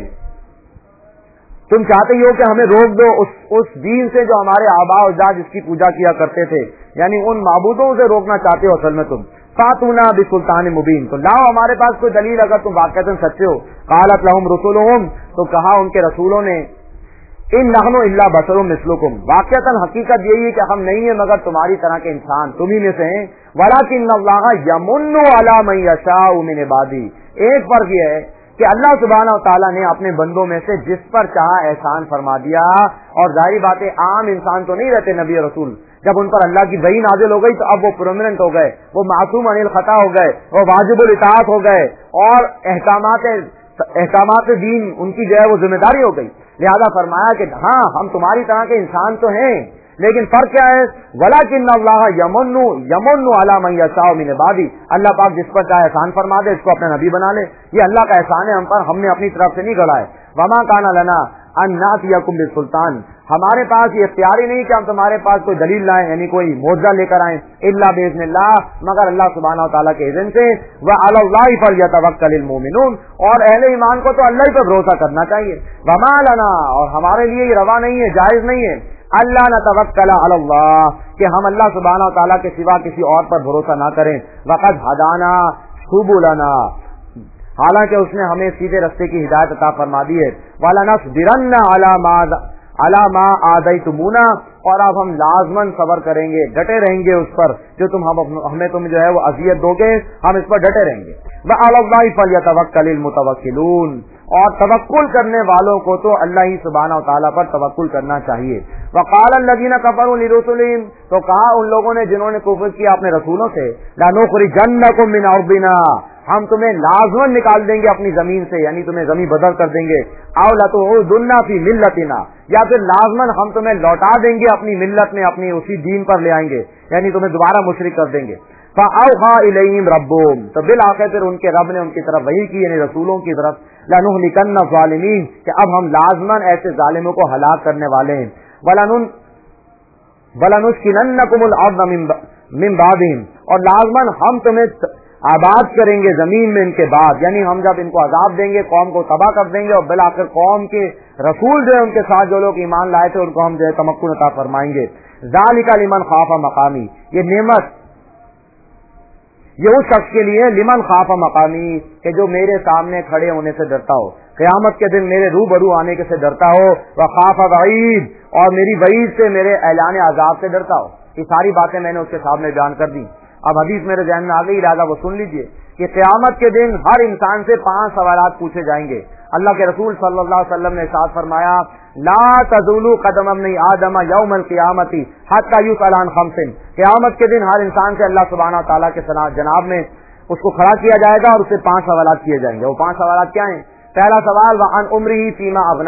तुम चाहते ही हो कि हमें रोक दो उस उस दीन से जो हमारे आबा अजदाद जिसकी पूजा किया करते थे, यानी उन माबूदों से रोकना चाहते हो असल में तुम। फातूना बिसुल्तान मुबीन, तो लाओ हमारे पास कोई दलील अगर तुम वाक़अतन सच्चे हो। कालत लहुम रुसुलुहुम, तो कहा उनके रसूलों ने, इन नहनु इल्ला बशरुम मिस्लुकुम, वाक़अतन हकीकत यही है कि हम नहीं है मगर तुम्हारी तरह के इंसान, तुम ही में से हैं। वलाकिन्नल्लाह यमुन्नु अला मन यशाउ मिन इबादी, एक फर्क यह है कि अल्लाह सुब्हानहू व तआला ने अपने बंदों में से जिस पर चाहा एहसान फरमा दिया, और जाहिर बात है आम इंसान तो नहीं रहते नबी रसूल, जब उन पर अल्लाह की वही नाजिल हो गई तो अब वो प्रोमिनेंट हो गए, वो मासूम अनिल खता हो गए, वो वाजिबुल इताअत हो गए, और अहकामात अहकामात दीन उनकी जो है वो जिम्मेदारी हो गई। लिहाजा फरमाया कि हाँ हम तुम्हारी तरह के इंसान तो हैं, लेकिन फर्क क्या है, वलाकिन्नल्लाह यमुन्नु यमुन्नु अला मन यशाउ मिन इबादी, अल्लाह पाक जिस पर चाहे एहसान फरमा दे इसको अपना नबी बना ले, ये अल्लाह का एहसान है हम पर, हमने अपनी तरफ से नहीं गढ़ा है। वमा काना लना अन नातियकुम बिसुल्तान, हमारे पास ये इख्तियार ही नहीं कि हम तुम्हारे पास कोई दलील लाएं, यानी कोई मौजज़ा लेकर आए, इल्ला बिइज़्निल्लाह, मगर अल्लाह सुब्हानहू व तआला के इज़्न से, व अलल्लाहि फलयतवक्कलिल मोमिनून, और अहले ईमान को तो अल्लाह ही पर भरोसा करना चाहिए। वमा लना, और हमारे लिए ये रवा नहीं है, जायज नहीं है, अल्लाह नतवक्कल अलल्लाह, कि हम अल्लाह सुब्हानहू व तआला के सिवा किसी और पर भरोसा ना करें। वक़द हदाना सुबुलना, हालांकि उसने हमें सीधे रास्ते की हिदायत अता फरमा दी है। वलनस्बिरन्ना अला मा अला मा आदैतुमुना, और अब हम लाजमन सबर करेंगे, डटे रहेंगे उस पर जो तुम हम हमें तुम जो है वो अजियत दोगे, हम इस पर डटे रहेंगे। व अलल्लाहि फलयतवक्कलिल मुतवक्किलून, और तवक्कुल करने वालों को तो अल्लाह ही सुब्हानहू व तआला पर तवक्कुल करना चाहिए। वक़ाल अल्लज़ीना कफ़रू लिरुसुलिहिम, तो कहा उन लोगों ने जिन्होंने कुफ्र किया अपने रसूलों से, लनुख़रिजन्नकुम मिन अर्दिना, हम तुम्हें लाज़मन निकाल देंगे अपनी जमीन से, यानी तुम्हें जमीन बदल कर देंगे। औ लतुउदुन्ना फी मिल्लतिना, या फिर लाज़मन हम तुम्हें लौटा देंगे अपनी मिल्लत में, अपनी उसी दीन पर ले आएंगे, यानी तुम्हें दोबारा मुशरिक कर देंगे। फ़अौहा इलैहिम रब्बुहुम, तो बिल आखिर फिर उनके रब ने उनकी तरफ वही की, यानी रसूलों की तरफ, लनुहलिकन्ना ज़ालिमीन, कि अब हम लाज़मन ऐसे जालिमों को हलाक करने वाले हैं। वलनुन वलनुस्किनन्नकुमुल अर्ज़ मिन बादिहिम, और लाज़मन हम तुम्हें आबाद करेंगे जमीन में इनके बाद, यानी हम जब इनको अजाब देंगे कौम को तबाह कर देंगे, और बिल आखिर कौम के रसूल जो है उनके साथ जो लोग ईमान लाए थे उनको हम जो है तमक्कुन अता फरमाएंगे। ज़ालिका लिमन खाफा मकामी, ये नेमत ये उस शख्स के लिए, लिमन खाफा मकामी, कि जो मेरे सामने खड़े होने से डरता हो, क़यामत के दिन मेरे रूबरू आने के से डरता हो, व खाफा वईद, और मेरी वईद से, मेरे ऐलान अजाब से डरता हो। ये सारी बातें मैंने उसके सामने बयान कर दी। अब हदीस मेरे ज़हन में आ गई, राजा वो सुन लीजिए कि क़यामत के दिन हर इंसान से पांच सवालात पूछे जाएंगे। अल्लाह के रसूल सल्लल्लाहु अलैहि वसल्लम ने इरशाद फरमाया, ला तज़ूलु कदम इब्न आदम यौमल क़ियामती हत्ता युसअल अन खम्सिन, क़यामत के दिन हर इंसान से अल्लाह सुब्हानहू व तआला के जनाब में उसको खड़ा किया जाएगा और उससे पांच सवालात किए जाएंगे। वो पांच सवालात क्या हैं? पहला सवाल, व अन उम्रिही फीमा अबना,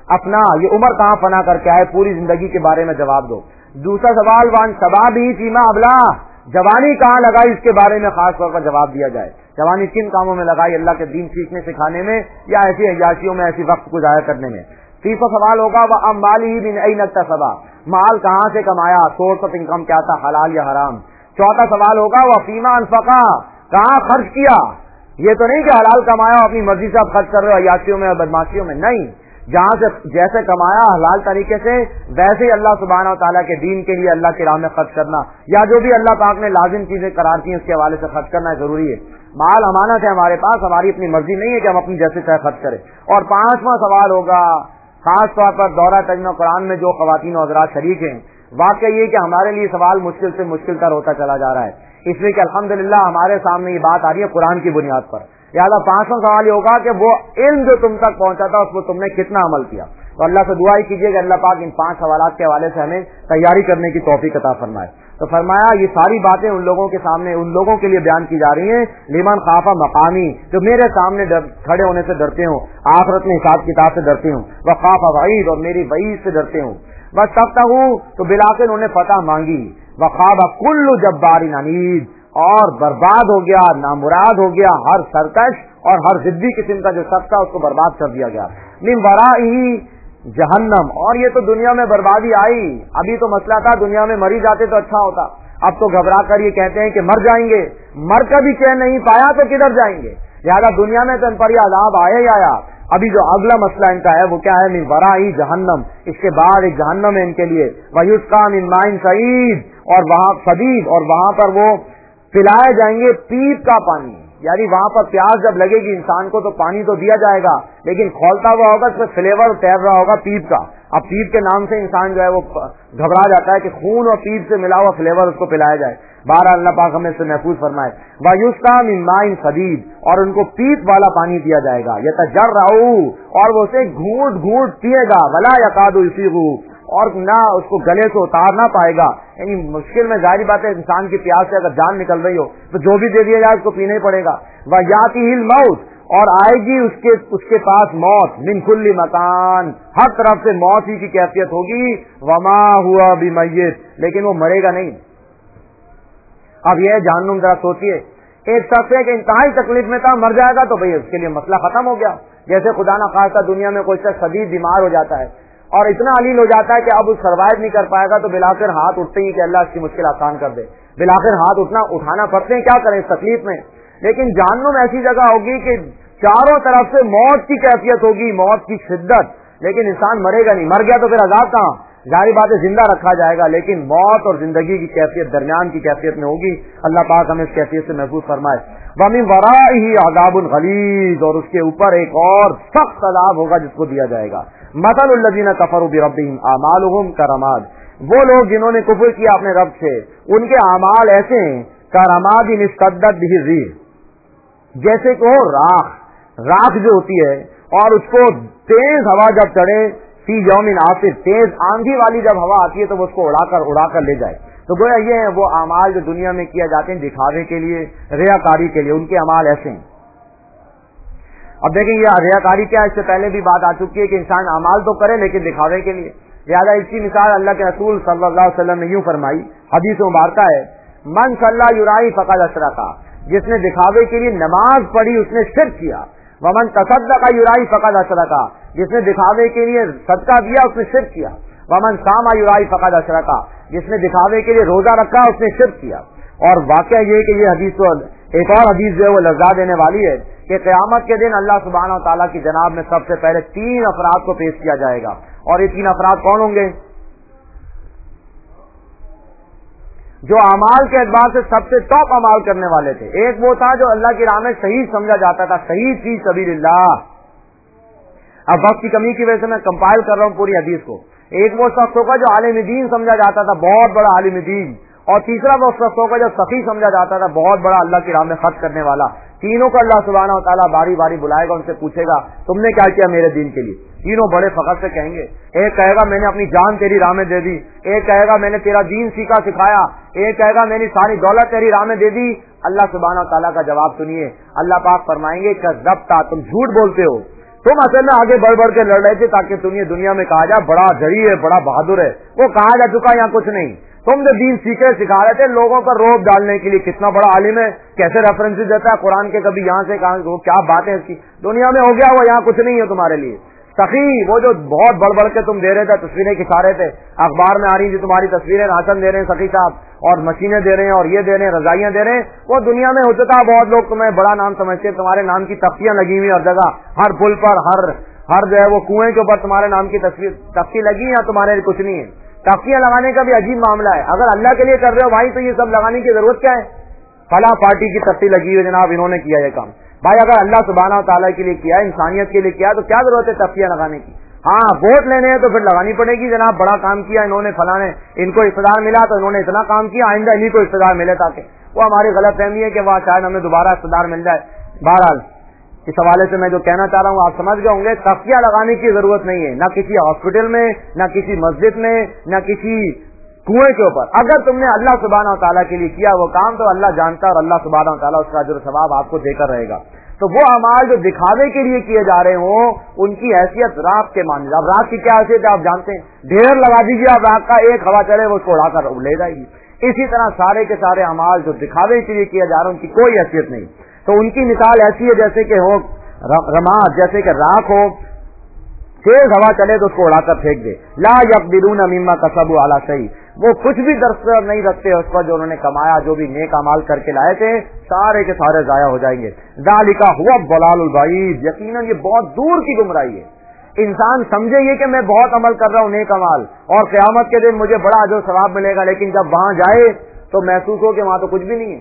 अपना ये उम्र कहाँ फना करके आए, पूरी जिंदगी के बारे में जवाब दो। दूसरा सवाल वान शबाब ही फीमा अबला, जवानी कहाँ लगाई इसके बारे में खास तौर पर जवाब दिया जाए। जवानी किन कामों में लगाई, अल्लाह के दीन सीखने सिखाने में या ऐसी अयाशियों में, ऐसी वक्त गुजाया करने में। तीसरा सवाल होगा वह अम्बाली ही बिन ऐन इक्तसबा, माल कहाँ से कमाया, सोर्स ऑफ इनकम क्या था, हलाल या हराम। चौथा सवाल होगा वह फीमा अनफका, कहाँ खर्च किया। ये तो नहीं कि हलाल कमाया अपनी मर्जी से आप खर्च कर रहे हो अयाशियों में और बदमाशियों में, नहीं, जहाँ से जैसे कमाया हलाल तरीके से वैसे ही अल्लाह सुब्हानहू व तआला के दीन के लिए अल्लाह की राह में खर्च करना, या जो भी अल्लाह पाक ने लाजिम चीजें करार की उसके हवाले से खर्च करना जरूरी है। माल अमानत है हमारे पास, हमारी अपनी मर्जी नहीं है कि हम अपनी जैसे चाहे खर्च करें। और पांचवा सवाल होगा खास तौर पर दौरा तर्जुमा कुरान में जो खवातीन और हज़रात शरीक हैं, वाकई ये कि हमारे लिए सवाल मुश्किल से मुश्किल तर होता चला जा रहा है, इसलिए कि अल्हम्दुलिल्लाह हमारे सामने ये बात आ रही है कुरान की बुनियाद पर। यादा पांचवा सवाल ये होगा कि वो इल्म जो तुम तक पहुंचा था उसको तुमने कितना अमल किया। तो अल्लाह से दुआ ही कीजिए कि अल्लाह पाक इन पांच सवालात के हवाले से हमें तैयारी करने की तौफीक अता फरमाए। तो फरमाया ये सारी बातें उन लोगों के सामने, उन लोगों के लिए बयान की जा रही हैं लिमन खाफा मकामी, जो मेरे सामने खड़े होने से डरते हो, आखिरत में हिसाब किताब से डरते हो, व खाफा वईद, और मेरी वईद से डरते हो। बस तब तक हूँ तो बिलाकर उन्हें फतह मांगी, व खाबा कुल्लु जब्बारिन अनीद, और बर्बाद हो गया, नामुराद हो गया हर सरकश और हर जिद्दी किस्म का जो शख्स था उसको बर्बाद कर दिया गया। मिन वराइही जहन्नम, और ये तो दुनिया में बर्बादी आई। अभी तो मसला था दुनिया में मरी जाते तो अच्छा होता, अब तो घबरा कर ये कहते हैं कि मर जाएंगे, मर कर भी चैन नहीं पाया तो किधर जाएंगे। लिहाजा दुनिया में तो इन पर यह अज़ाब आया ही आया। अभी जो अगला मसला इनका है वो क्या है, मिन वराई जहन्नम, इसके बाद एक जहन्नम है इनके लिए। वयुस्का मिन माइन सईद, और वहां सदीद, और वहां पर वो पिलाए जाएंगे पीप का पानी, यानी वहां पर प्यास जब लगेगी इंसान को तो पानी तो दिया जाएगा, लेकिन खोलता हुआ होगा उसमें फ्लेवर तैर रहा होगा पीप का। अब पीप के नाम से इंसान जो है वो घबरा जाता है कि खून और पीप से मिला हुआ फ्लेवर उसको पिलाया जाए। बारह अल्लाह पाक हमें से महफूज फरमाए। वायुस्का मिन माइन सदीद, और उनको पीप वाला पानी दिया जाएगा। यतजर्रऊ, और वो उसे घूंट घूंट पिएगा। वला यकादु युसीगु, और ना उसको गले से उतार ना पाएगा। यानी मुश्किल में जारी बात है, इंसान की प्यास से अगर जान निकल रही हो तो जो भी दे दिया जाए उसको पीना ही पड़ेगा। वह यातिहिल मौत, और आएगी उसके उसके पास मौत। मिन कुल्ली मकान, हर तरफ से मौत ही की कैफियत होगी। वमा हुआ बिमय्यित, लेकिन वो मरेगा नहीं। अब यह जहन्नुम जरा सोचिए, एक शख्स है कि इंतहाई तकलीफ में था, मर जाएगा तो भाई उसके लिए मसला खत्म हो गया। जैसे खुदा ना खास्ता दुनिया में कोई शख्स शदीद बीमार हो जाता है और इतना अलील हो जाता है कि अब उस सर्वाइव नहीं कर पाएगा, तो बिलाकर हाथ उठते ही कि अल्लाह इसकी मुश्किल आसान कर दे। बिलाकर हाथ उठना उठाना पड़ते हैं, क्या करें इस तकलीफ में। लेकिन जहन्नुम ऐसी जगह होगी कि चारों तरफ से मौत की कैफियत होगी, मौत की शिद्दत, लेकिन इंसान मरेगा नहीं। मर गया तो फिर अजाब कहाँ, जारी बात है जिंदा रखा जाएगा, लेकिन मौत और जिंदगी की कैफियत दरमियान की कैफियत में होगी। अल्लाह पाक हमें इस कैफियत से महफूज फरमाए। वमिन वराइही अज़ाबुन गलीज़, और उसके ऊपर एक और सख्त अज़ाब होगा जिसको दिया जाएगा। मसलुल लज़ीना कफरू बिरब्बिहिम अमालुहुम करमाद, वो लोग जिन्होंने कुफ्र किया अपने रब से, उनके अमाल ऐसे हैं करमादिन इस्तद्दत बिही रीह, जैसे को राख, राख जो होती है और उसको तेज हवा जब चढ़े, फी यौमिन आसिफ, तेज आंधी वाली जब हवा आती है तो वो उसको उड़ाकर उड़ाकर ले जाए। तो गोया ये है वो अमाल जो दुनिया में किया जाते हैं दिखावे के लिए, रियाकारी के लिए, उनके अमाल ऐसे हैं। अब देखें ये रियाकारी क्या है, इससे पहले भी बात आ चुकी है कि इंसान अमाल तो करे लेकिन दिखावे के लिए। लिहाजा इसकी मिसाल अल्लाह के रसूल सल्लल्लाहु अलैहि वसल्लम ने यूं फरमाई, हदीस मुबारक है, मन सल्ला युराई फक़द अशरका, जिसने दिखावे के लिए नमाज पढ़ी उसने शिर्क किया। वमन तसद्दक़ा युराई फक़द अशरका, जिसने दिखावे के लिए सदका दिया उसने शिर्क किया। वमन सामा युराई फक़द अशरका, जिसने दिखावे के लिए रोजा रखा उसने शिर्क किया। और वाकया ये कि ये हदीस तो एक और हदीस जो है वो लज्जा देने वाली है कि क़यामत के दिन अल्लाह सुब्हानहू व तआला की जनाब में सबसे पहले तीन अफराद को पेश किया जाएगा। और ये तीन अफराद कौन होंगे? जो अमाल के एतबार से सबसे टॉप अमाल करने वाले थे। एक वो था जो अल्लाह की राह में शहीद समझा जाता था, शहीद फी सबीलिल्लाह। अब वक्त की कमी की वजह से मैं कंपाइल कर रहा हूँ पूरी हदीस को। एक वो शख्स होगा जो आलिम दीन समझा जाता था, बहुत बड़ा आलिम दीन, और तीसरा वो शख्स होगा जो सखी समझा जाता था, बहुत बड़ा अल्लाह की राह में खर्च करने वाला। तीनों को अल्लाह सुब्हानहू व तआला बारी बारी बुलाएगा, उनसे पूछेगा तुमने क्या किया मेरे दीन के लिए। तीनों बड़े फख्र से कहेंगे, एक कहेगा मैंने अपनी जान तेरी राह में दे दी, एक कहेगा मैंने तेरा दीन सीखा सिखाया, एक कहेगा मेरी सारी दौलत तेरी राह में दे दी। अल्लाह सुब्हानहू व तआला का जवाब सुनिए, अल्लाह पाक फरमाएंगे कज़्ज़ब्ता, तुम झूठ बोलते हो। तुम असल में आगे बढ़ बढ़ के लड़ रहे थे ताकि तुम्हें दुनिया में कहा जाए बड़ा जरी है, बड़ा बहादुर है। वो कहा जा चुका, यहाँ कुछ नहीं। तुम जो दीन सीखे सिखा रहे थे लोगों पर रोब डालने के लिए, कितना बड़ा आलिम है, कैसे रेफरेंसेस देता है कुरान के, कभी यहाँ से कहा, वो क्या बात है इसकी, दुनिया में हो गया वो, यहाँ कुछ नहीं है तुम्हारे लिए। सखी वो जो बहुत बढ़ बढ़ के तुम दे रहे थे, तस्वीरें खिंचा रहे थे, अखबार में आ रही थी तुम्हारी तस्वीरें, राशन दे रहे हैं सखी साहब, और मशीनें दे रहे हैं, और ये दे रहे हैं, रजाइयां दे रहे हैं, वो दुनिया में हो चुका। बहुत लोग तुम्हें बड़ा नाम समझते हैं, तुम्हारे नाम की तख्तियां लगी हुई हर जगह, हर पुल पर, हर हर जो है वो कुएं के ऊपर तुम्हारे नाम की तस्वीर तख्ती लगी, या तुम्हारे कुछ नहीं है। तख्तियां लगाने का भी अजीब मामला है। अगर अल्लाह के लिए कर रहे हो भाई तो ये सब लगाने की जरूरत क्या है? फला पार्टी की तख्ती लगी हुई जनाब, इन्होंने किया ये काम। भाई अगर अल्लाह सुब्हानहू व तआला के लिए किया, इंसानियत के लिए किया, तो क्या जरूरत है तख्तियां लगाने की? हाँ, वोट लेने हैं तो फिर लगानी पड़ेगी जनाब, बड़ा काम किया इन्होंने, फलाने इनको इख्तियार मिला तो इन्होंने इतना काम किया, आइंदा इन्हीं को इख्तियार मिले, ताकि वो हमारी गलत फहमी है कि वह शायद हमें दोबारा इख्तियार मिल जाए। बहरहाल इस हवाले से मैं जो कहना चाह रहा हूँ आप समझ गए होंगे, तख्तियां लगाने की जरूरत नहीं है, न किसी हॉस्पिटल में, न किसी मस्जिद में, न किसी कुएं के ऊपर। अगर तुमने अल्लाह सुब्हानहू व तआला के लिए किया वो काम तो अल्लाह जानता है, और अल्लाह सुब्हानहू व तआला उसका अजर सवाब आपको देकर रहेगा। तो वो अमाल जो दिखावे के लिए किए जा रहे हो उनकी हैसियत राख के मानी। अब राख की क्या हैसियत है आप जानते हैं, ढेर लगा दीजिए आप राख का, एक हवा चले वो उसको उड़ाकर ले जाएगी। इसी तरह सारे के सारे अमाल जो दिखावे के लिए किए जा रहे हैं उनकी कोई हैसियत नहीं। तो उनकी मिसाल ऐसी है जैसे कि हो रमाद, जैसे कि राख हो, तेज हवा चले तो उसको उड़ाकर फेंक दे। ला यक़दिरूना मिम्मा कसबू अला शै, वो कुछ भी दस्तरस नहीं रखते उस पर जो उन्होंने कमाया, जो भी नेक अमाल करके लाए थे, सारे के सारे जाया हो जाएंगे। ज़ालिका हुवा ज़लालुल बईद, यकीनन ये बहुत दूर की गुमराही है। इंसान समझे ये कि मैं बहुत अमल कर रहा हूँ नेक अमाल, और क़यामत के दिन मुझे बड़ा अजर सवाब मिलेगा, लेकिन जब वहां जाए तो महसूस हो कि वहां तो कुछ भी नहीं है।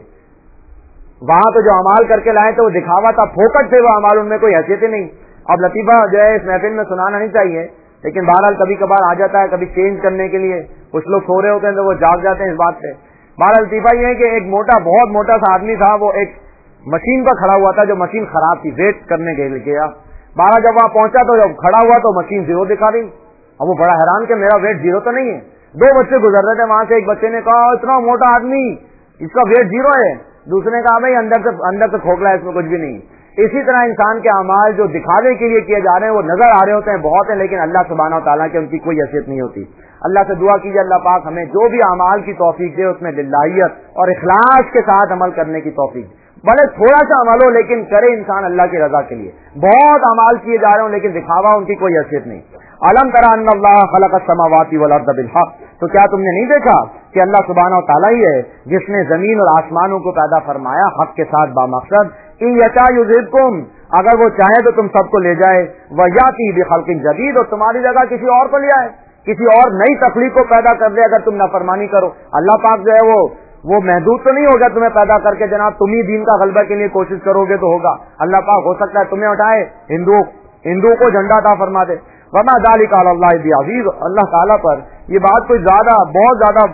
वहां तो जो अमाल करके लाए थे वो दिखावा था, फोकट थे वो अमाल, उनमें कोई हैसियत ही नहीं। अब लतीफा जो है इस महफिल में सुनाना नहीं चाहिए, लेकिन बहरहाल कभी कभार आ जाता है, कभी चेंज करने के लिए कुछ लोग सो रहे होते हैं तो वो जाग जाते हैं इस बात पे। बहरहाल लतीफा ये है कि एक मोटा बहुत मोटा सा आदमी था, वो एक मशीन पर खड़ा हुआ था, जो मशीन खराब थी, वेट करने के लिए गया। बारह जब वहां पहुंचा तो जब खड़ा हुआ तो मशीन जीरो दिखा दी। अब वो बड़ा हैरान कि मेरा वेट जीरो तो नहीं है। दो बच्चे गुजर रहे थे वहां से, एक बच्चे ने कहा इतना मोटा आदमी इसका वेट जीरो है, दूसरे ने कहा भाई अंदर से अंदर से खोखला है, इसमें कुछ भी नहीं। इसी तरह इंसान के अमाल जो दिखावे के लिए किए जा रहे हैं वो नजर आ रहे होते हैं बहुत है, लेकिन अल्लाह सुब्हानहू व तआला की उनकी कोई हैसियत नहीं होती। अल्लाह से दुआ कीजिए अल्लाह पाक हमें जो भी अमाल की तौफीक दे उसमें लिल्लाहियत और इखलास के साथ अमल करने की तौफीक। भले थोड़ा सा अमल हो लेकिन करे इंसान अल्लाह की रजा के लिए। बहुत अमाल किए जा रहे हो लेकिन दिखावा उनकी कोई हैसियत नहीं। अलम तरा अन्नल्लाह खलक़स समावाति वल अर्द बिल हक़, तो क्या तुमने नहीं देखा कि अल्लाह सुब्हानहू व तआला ही है जिसने जमीन और आसमानों को पैदा फरमाया हक के साथ बामकसद। इन यशा युज़िबकुम, अगर वो चाहे तो तुम सबको ले जाए, व याती बिखल्क़िन जदीद, और तुम्हारी जगह किसी और को ले आए, किसी और नई तख्लीक को पैदा कर दे अगर तुम नाफरमानी करो। अल्लाह पाक जो है वो वो महदूद तो नहीं होगा तुम्हें पैदा करके, जनाब तुम ही दीन का गलबा के लिए कोशिश करोगे तो होगा। अल्लाह पाक हो सकता है तुम्हें उठाए, हिंदू हिंदुओं को झंडा अता फरमा दे। वमा ज़ालिका अलल्लाहि बिअज़ीज़, अल्लाह ताला पर ये बात कोई ज्यादा बहुत ज्यादा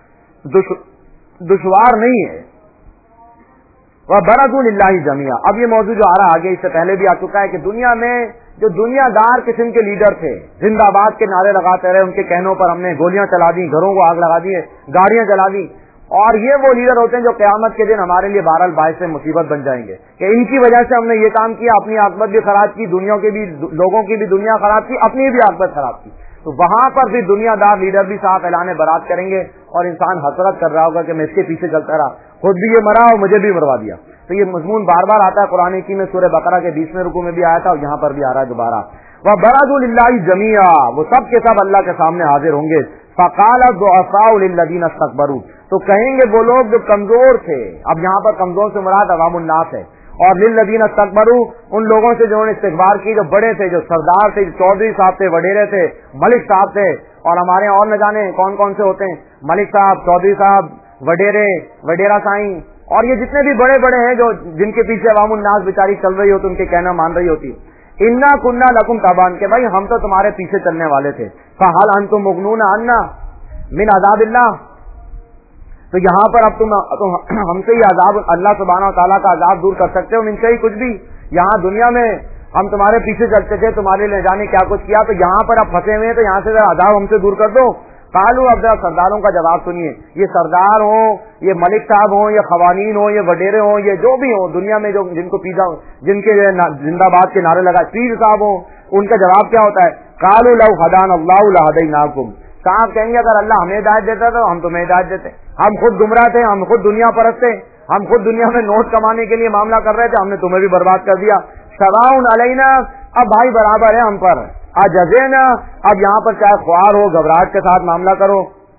दुश्वार नहीं है। वह बरज़ू लिल्लाहि जमीआ, अब ये मौजूद जो आ रहा आगे इससे पहले भी आ चुका है कि दुनिया में जो दुनियादार किस्म के लीडर थे, जिंदाबाद के नारे लगाते रहे, उनके कहनों पर हमने गोलियां चला दी, घरों को आग लगा दी, गाड़ियां जला दी, और ये वो लीडर होते हैं जो क़यामत के दिन हमारे लिए बहरहाल बाइस से मुसीबत बन जाएंगे कि इनकी वजह से हमने ये काम किया, अपनी आकबत भी खराब की, दुनिया के भी लोगों की भी दुनिया खराब की, अपनी भी आकबत खराब की। तो वहां पर भी दुनियादार लीडर भी साफ ऐलान बरात करेंगे और इंसान हसरत कर रहा होगा कि मैं इसके पीछे चलता रहा, खुद भी ये मरा और मुझे भी मरवा दिया। तो ये मजमून बार बार आता है कुरान की में, सूरह बकरा के बीसवें रुकू में भी आया था और यहाँ पर भी आ रहा है दोबारा। वह बरज़ू लिल्लाहि जमीआ, वो सब के सब अल्लाह के सामने हाजिर होंगे। फ़क़ाल दुअफ़ाउ लिल्लज़ीना इस्तकबरू, तो कहेंगे वो लोग जो कमजोर थे, अब यहाँ पर कमजोर से मुराद अवामुन नास है, और लिल्लज़ीना इस्तकबरू उन लोगों से जिन्होंने इस्तिकबार की, जो बड़े थे, जो सरदार थे, चौधरी साहब थे, वडेरे थे, मलिक साहब थे, और हमारे और न जाने कौन कौन से होते हैं, मलिक साहब, चौधरी साहब, वडेरे, वडेरा साईं, और ये जितने भी बड़े बड़े हैं जो जिनके पीछे अवामुन नास बेचारी चल रही होती, उनके कहना मान रही होती, इन्ना कुन्ना लकुम तबान, के भाई हम तो तुम्हारे पीछे चलने वाले थे। फहल अंतुम मुगनून अन्ना मिन अज़ाबिल्लाह, तो यहाँ पर अब तुम तो हमसे ही अजाब, अल्लाह सुब्हानहू व तआला का अजाब दूर कर सकते हो? मिनसे ही कुछ भी, यहाँ दुनिया में हम तुम्हारे पीछे चलते थे, तुम्हारे ले जाने क्या कुछ किया, तो यहाँ पर अब फंसे हुए हैं, तो यहाँ से अजाब हमसे दूर कर दो। قالوا، اب ذرا سرداروں کا جواب سنیے. یہ سردار ہوں، یہ ملک صاحب ہوں، یہ خوانین ہوں، یہ وڈیرے ہوں، یہ جو بھی ہوں دنیا میں جو جن کو پیزا جن کے زندہ باد کے نعرے لگا پیر صاحب ہوں، ان کا جواب کیا ہوتا ہے؟ قالوا لو هدانا الله لهديناكم. صاحب کہیں گے اگر اللہ ہمیں ہدایت دیتا تو ہم تمہیں ہدایت دیتے. ہم خود گمراہ تھے، ہم خود دنیا پرست تھے، ہم خود دنیا میں نوٹ کمانے کے لیے معاملہ کر رہے تھے، ہم نے تمہیں بھی برباد کر دیا. سواء علینا، اب بھائی برابر ہے ہم پر. اجزینا، اب یہاں پر چاہے خوار ہو گھبراہٹ کے ساتھ معاملہ کرو،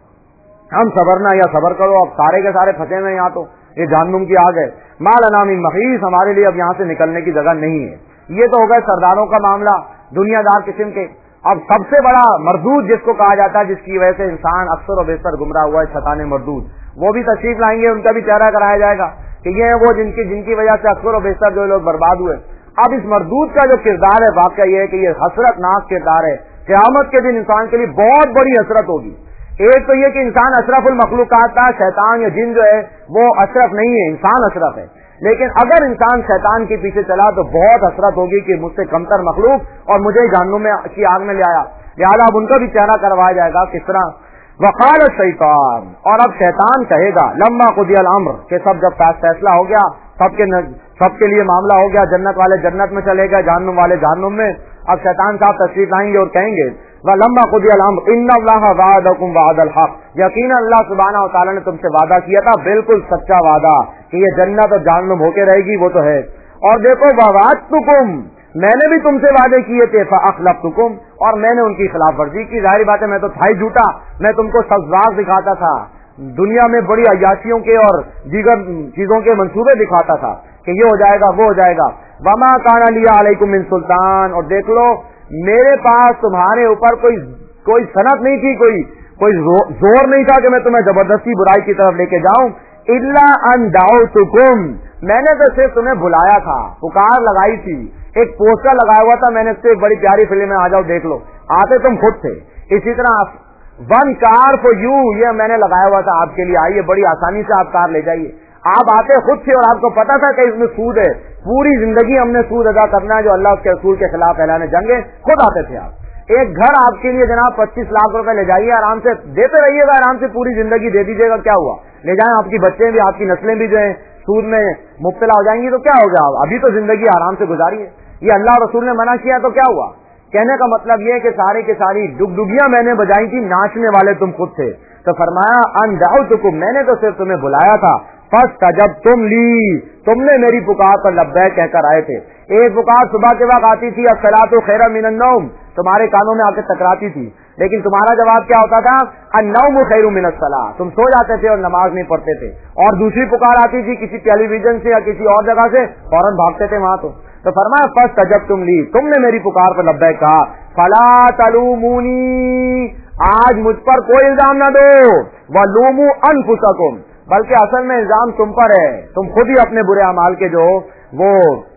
ہم صبرنا یا صبر کرو. اب سارے کے سارے پھنسے ہوئے یہاں، تو یہ جہنم کی آگ ہے. ما لنا من محیص، ہمارے لیے اب یہاں سے نکلنے کی جگہ نہیں ہے. یہ تو ہو گئے سرداروں کا معاملہ، دنیا دار قسم کے. اب سب سے بڑا مردود جس کو کہا جاتا ہے، جس کی وجہ سے انسان اکثر و بیشتر گمراہ ہوا ہے، شیطان مردود. وہ بھی تشریف لائیں گے، ان کا بھی چہرہ کرایا جائے گا کہ یہ وہ جن کی جن کی وجہ سے اکثر و بیشتر جو لوگ برباد ہوئے. اب اس مردود کا جو کردار ہے، واقعہ یہ ہے کہ یہ حسرت ناک کردار ہے. قیامت کے دن انسان کے لیے بہت بڑی حسرت ہوگی. ایک تو یہ کہ انسان اشرف المخلوقات تھا، شیطان یا جن جو ہے وہ اشرف نہیں ہے، انسان اشرف ہے. لیکن اگر انسان شیطان کے پیچھے چلا تو بہت حسرت ہوگی کہ مجھ سے کمتر مخلوق اور مجھے جہنم میں کی آگ میں لے آیا. لہٰذا اب ان کا بھی چہرہ کروایا جائے گا. کس طرح؟ وقال الشیطان، اور اب شیطان کہے گا لما قضی الامر، کہ سب جب فیصلہ ہو گیا، سب کے سب کے لیے معاملہ ہو گیا، جنت والے جنت میں چلے گئے، جہنم والے جہنم میں. اب شیطان صاحب تشریف لائیں گے اور کہیں گے وَلَمَّا قُضِيَ الْأَمْرُ إِنَّ اللَّهَ وَعَدَكُمْ وَعْدَ الْحَقِّ، یقینا اللہ سبحانہ و تعالیٰ نے تم سے وعدہ کیا تھا، بالکل سچا وعدہ کہ یہ جنت اور جہنم ہو کے رہے گی، وہ تو ہے. اور دیکھو وَوَعَدتُكُمْ، میں نے بھی تم سے وعدے کیے تھے، فَأَخْلَفْتُكُمْ، اور میں نے ان کی خلاف ورزی کی. ظاہر بات ہے میں تو تھا ہی جھوٹا، میں تم کو سبزاز دکھاتا تھا، دنیا میں بڑی عیاشیوں کے اور دیگر چیزوں کے منصوبے دکھاتا تھا کہ یہ ہو جائے گا وہ ہو جائے گا. وما کان لی علیکم من سلطان، اور دیکھ لو میرے پاس تمہارے اوپر کوئی کوئی صنعت نہیں تھی، کوئی کوئی زور نہیں تھا کہ میں تمہیں زبردستی برائی کی طرف لے کے جاؤں. الا ان دعوتکم، میں نے تو صرف تمہیں بلایا تھا، پکار لگائی تھی، ایک پوسٹر لگایا ہوا تھا میں نے، اس سے ایک بڑی پیاری فلم میں آ جاؤ دیکھ لو، آتے تم خود تھے. اسی طرح ون کار فور یو، یہ میں نے لگایا ہوا تھا آپ کے لیے، آئیے بڑی آسانی سے آپ کار لے جائیے. آپ آتے خود تھے اور آپ کو پتا تھا کہ اس میں سود ہے، پوری زندگی ہم نے سود ادا کرنا ہے جو اللہ اس کے رسول کے خلاف اعلان جنگ ہے، خود آتے تھے آپ. ایک گھر آپ کے لیے جناب پچیس لاکھ روپے لے جائیے، آرام سے دیتے رہیے گا، آرام سے پوری زندگی دے دیجیے گا، کیا ہوا؟ لے جائیں، آپ کی بچے بھی آپ کی نسلیں بھی جو ہیں سود میں مبتلا ہو جائیں گی تو کیا ہو گیا؟ ابھی تو زندگی آرام سے گزاری ہے. یہ اللہ رسول نے منع کیا تو کیا ہوا؟ کہنے کا مطلب یہ ہے کہ ساری کی ساری ڈگڈگیاں میں نے بجائی تھی، ناچنے والے تم خود تھے. تو فرمایا ان دعوتکم، میں نے تو صرف تمہیں بلایا تھا، فاستجب تم لی، تم نے میری پکار پر لبیک کہہ کر آئے تھے. ایک پکار صبح کے وقت آتی تھی، الصلاۃ خیر من النوم، تمہارے کانوں میں آ کے ٹکراتی تھی، لیکن تمہارا جواب کیا ہوتا تھا؟ النوم خیر من الصلاۃ، تم سو جاتے تھے اور نماز نہیں پڑھتے تھے. اور دوسری پکار آتی تھی کسی ٹیلی ویژن سے یا کسی اور جگہ سے، فوراً بھاگتے تھے وہاں. تو تو فرمایا فاستجبتم لی، تم نے میری پکار پر لبیک کہا. فلا تلومونی، آج مجھ پر کوئی الزام نہ دو، ولوموا انفسکم، بلکہ اصل میں الزام تم پر ہے، تم خود ہی اپنے برے اعمال کے جو وہ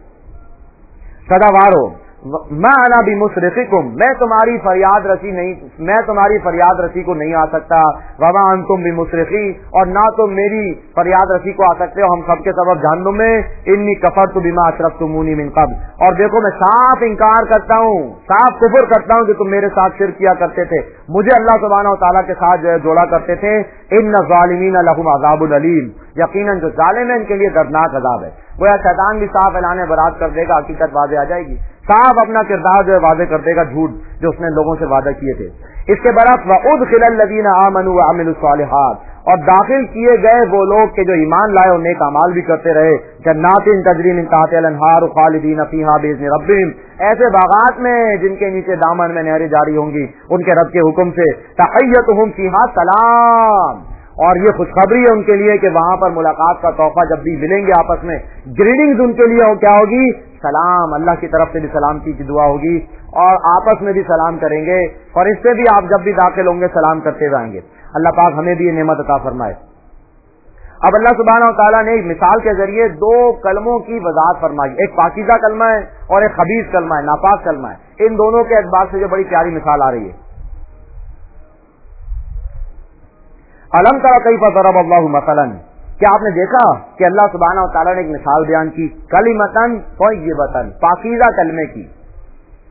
سزاوار ہو. میں انا بمصرخکم، میں تمہاری فریاد رسی نہیں میں تمہاری فریاد رسی کو نہیں آ سکتا. وما انتم بمصرخی، اور نہ تم میری فریاد رسی کو آ سکتے ہو، ہم سب کے سبب جہنم میں. انی کفرت بما اشرکتمونی من قبل، اور دیکھو میں صاف انکار کرتا ہوں، صاف کفر کرتا ہوں کہ تم میرے ساتھ شرک کیا کرتے تھے، مجھے اللہ سبحانہ و تعالیٰ کے ساتھ جو ہے جوڑا کرتے تھے. ان الظالمین لهم عذاب الیم، یقیناً جو ظالم ہیں ان کے لیے دردناک عذاب ہے. گویا شیطان بھی صاف اعلان برات کر دے گا، حقیقت واضح آ جائے گی، صاف اپنا کردار جو ہے واضح کر دے گا، جھوٹ جو اس نے لوگوں سے وعدہ کیے تھے. اس کے برعکس وَأُدْخِلَ الَّذِينَ آمَنُوا وَعَمِلُوا الصَّالِحَاتِ، اور داخل کیے گئے وہ لوگ کہ جو ایمان لائے اور نیک اعمال بھی کرتے رہے، جنات تجری من تحتها الانہار خالدین فیہا بإذن ربہم، ایسے باغات میں جن کے نیچے دامن میں نہریں جاری ہوں گی ان کے رب کے حکم سے. تحیتہم فیہا سلام، اور یہ خوشخبری ہے ان کے لیے کہ وہاں پر ملاقات کا توفہ جب بھی ملیں گے آپس میں، گریڈنگز ان کے لیے کیا ہوگی؟ سلام، اللہ کی طرف سے بھی سلامتی کی دعا ہوگی اور آپس میں بھی سلام کریں گے. فرشتے بھی آپ جب بھی داخل ہوں گے سلام کرتے جائیں گے. اللہ پاک ہمیں بھی یہ نعمت عطا فرمائے. اب اللہ سبحانہ و تعالیٰ نے ایک مثال کے ذریعے دو کلموں کی وضاحت فرمائی، ایک پاکیزہ کلمہ ہے اور ایک خبیث کلمہ ہے، ناپاک کلمہ ہے. ان دونوں کے اعتبار سے جو بڑی پیاری مثال آ رہی ہے. الم تر کیف ضرب اللہ مثلا، کیا آپ نے دیکھا کہ اللہ سبحانہ و تعالیٰ نے ایک مثال بیان کی، کلمۃ طیبۃ، پاکیزہ کلمے کی.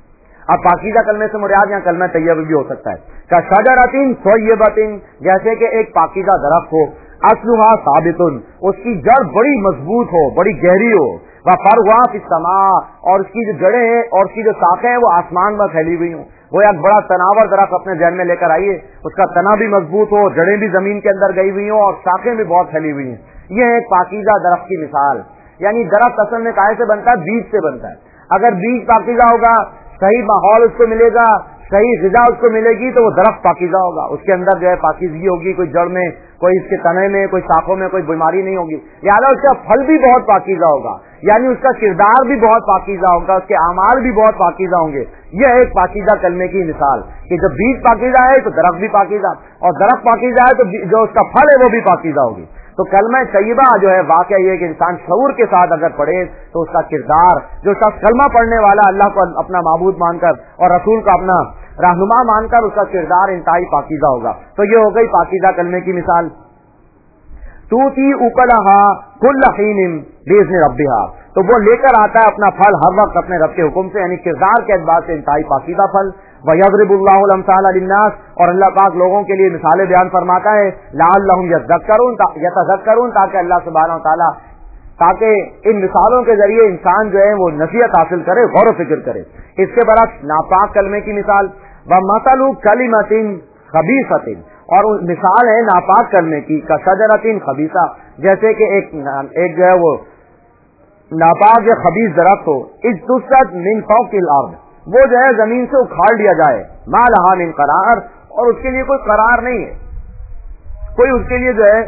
اب پاکیزہ کلمے سے مراد یہاں کلمہ طیبہ بھی ہو سکتا ہے. کا شجرۃ طیبۃ، جیسے کہ ایک پاکیزہ درخت ہو، اصلھا ثابت، اس کی جڑ بڑی مضبوط ہو، بڑی گہری ہو، وفرعھا فی السماء، اور اس کی جو جڑیں ہیں اور اس کی جو شاخیں ہیں وہ آسمان میں پھیلی ہوئی ہوں. وہ ایک بڑا تناور درخت اپنے ذہن میں لے کر آئیے، اس کا تنا بھی مضبوط ہو، جڑیں بھی زمین کے اندر گئی ہوئی ہوں اور شاخیں بھی بہت پھیلی ہوئی ہیں. یہ ہے ایک پاکیزہ درخت کی مثال. یعنی درخت اصل میں کائے سے بنتا ہے؟ بیج سے بنتا ہے. اگر بیج پاکیزہ ہوگا، صحیح ماحول اس کو ملے گا، صحیح غذا اس کو ملے گی، تو وہ درخت پاکیزہ ہوگا. اس کے اندر جو ہے پاکیزگی ہوگی، کوئی جڑ میں، کوئی اس کے تنے میں، کوئی شاخوں میں کوئی بیماری نہیں ہوگی. لہٰذا اس کا پھل بھی بہت پاکیزہ ہوگا، یعنی اس کا کردار بھی بہت پاکیزہ ہوگا، اس کے اعمال بھی بہت پاکیزہ ہوں گے. یہ ایک پاکیزہ کلمے کی مثال کہ جب بیج پاکیزہ ہے تو درخت بھی پاکیزہ، اور درخت پاکیزہ ہے تو جو اس کا پھل ہے وہ بھی پاکیزہ ہوگی. تو کلمہ طیبہ جو ہے واقعہ یہ کہ انسان شعور کے ساتھ اگر پڑھے تو اس کا کردار، جو شخص کلمہ پڑھنے والا اللہ کو اپنا معبود مان کر اور رسول کو اپنا رہنما مان کر، اس کا کردار انتہائی پاکیزہ ہوگا. تو یہ ہو گئی پاکیزہ کلمے کی مثال. توتی اکلھا کل حین باذن ربھا، تو وہ لے کر آتا ہے اپنا پھل ہر وقت اپنے رب کے حکم سے، یعنی کردار کے اعتبار سے انتہائی پاکیزہ پھل. وَيَضْرِبُ اللَّهُ الْأَمْثَالَ لِلنَّاسِ، اور اللہ پاک لوگوں کے لیے مثالیں بیان فرماتا ہے، لَعَلَّهُمْ يَذَّكَّرُونَ يَتَذَكَّرُونَ، تاکہ اللہ سبحانہ وتعالیٰ تاکہ ان مثالوں کے ذریعے انسان جو ہے وہ نصیحت حاصل کرے، غور و فکر کرے. اس کے برعکس ناپاک کلمے کی مثال، وَمَثَلُ كَلِمَةٍ خَبِيثَةٍ، اور مثال ہے ناپاک کلمے کی، كَشَجَرَةٍ خَبِيثَةٍ، جیسے کہ ایک ایک جو ہے وہ ناپاک یا خبیث درخت ہو، اجتثت من فوق الارض، وہ جو ہے زمین سے اکھاڑ لیا جائے، ما لہا من قرار، اور اس کے لیے کوئی قرار نہیں ہے، کوئی اس کے لیے جو ہے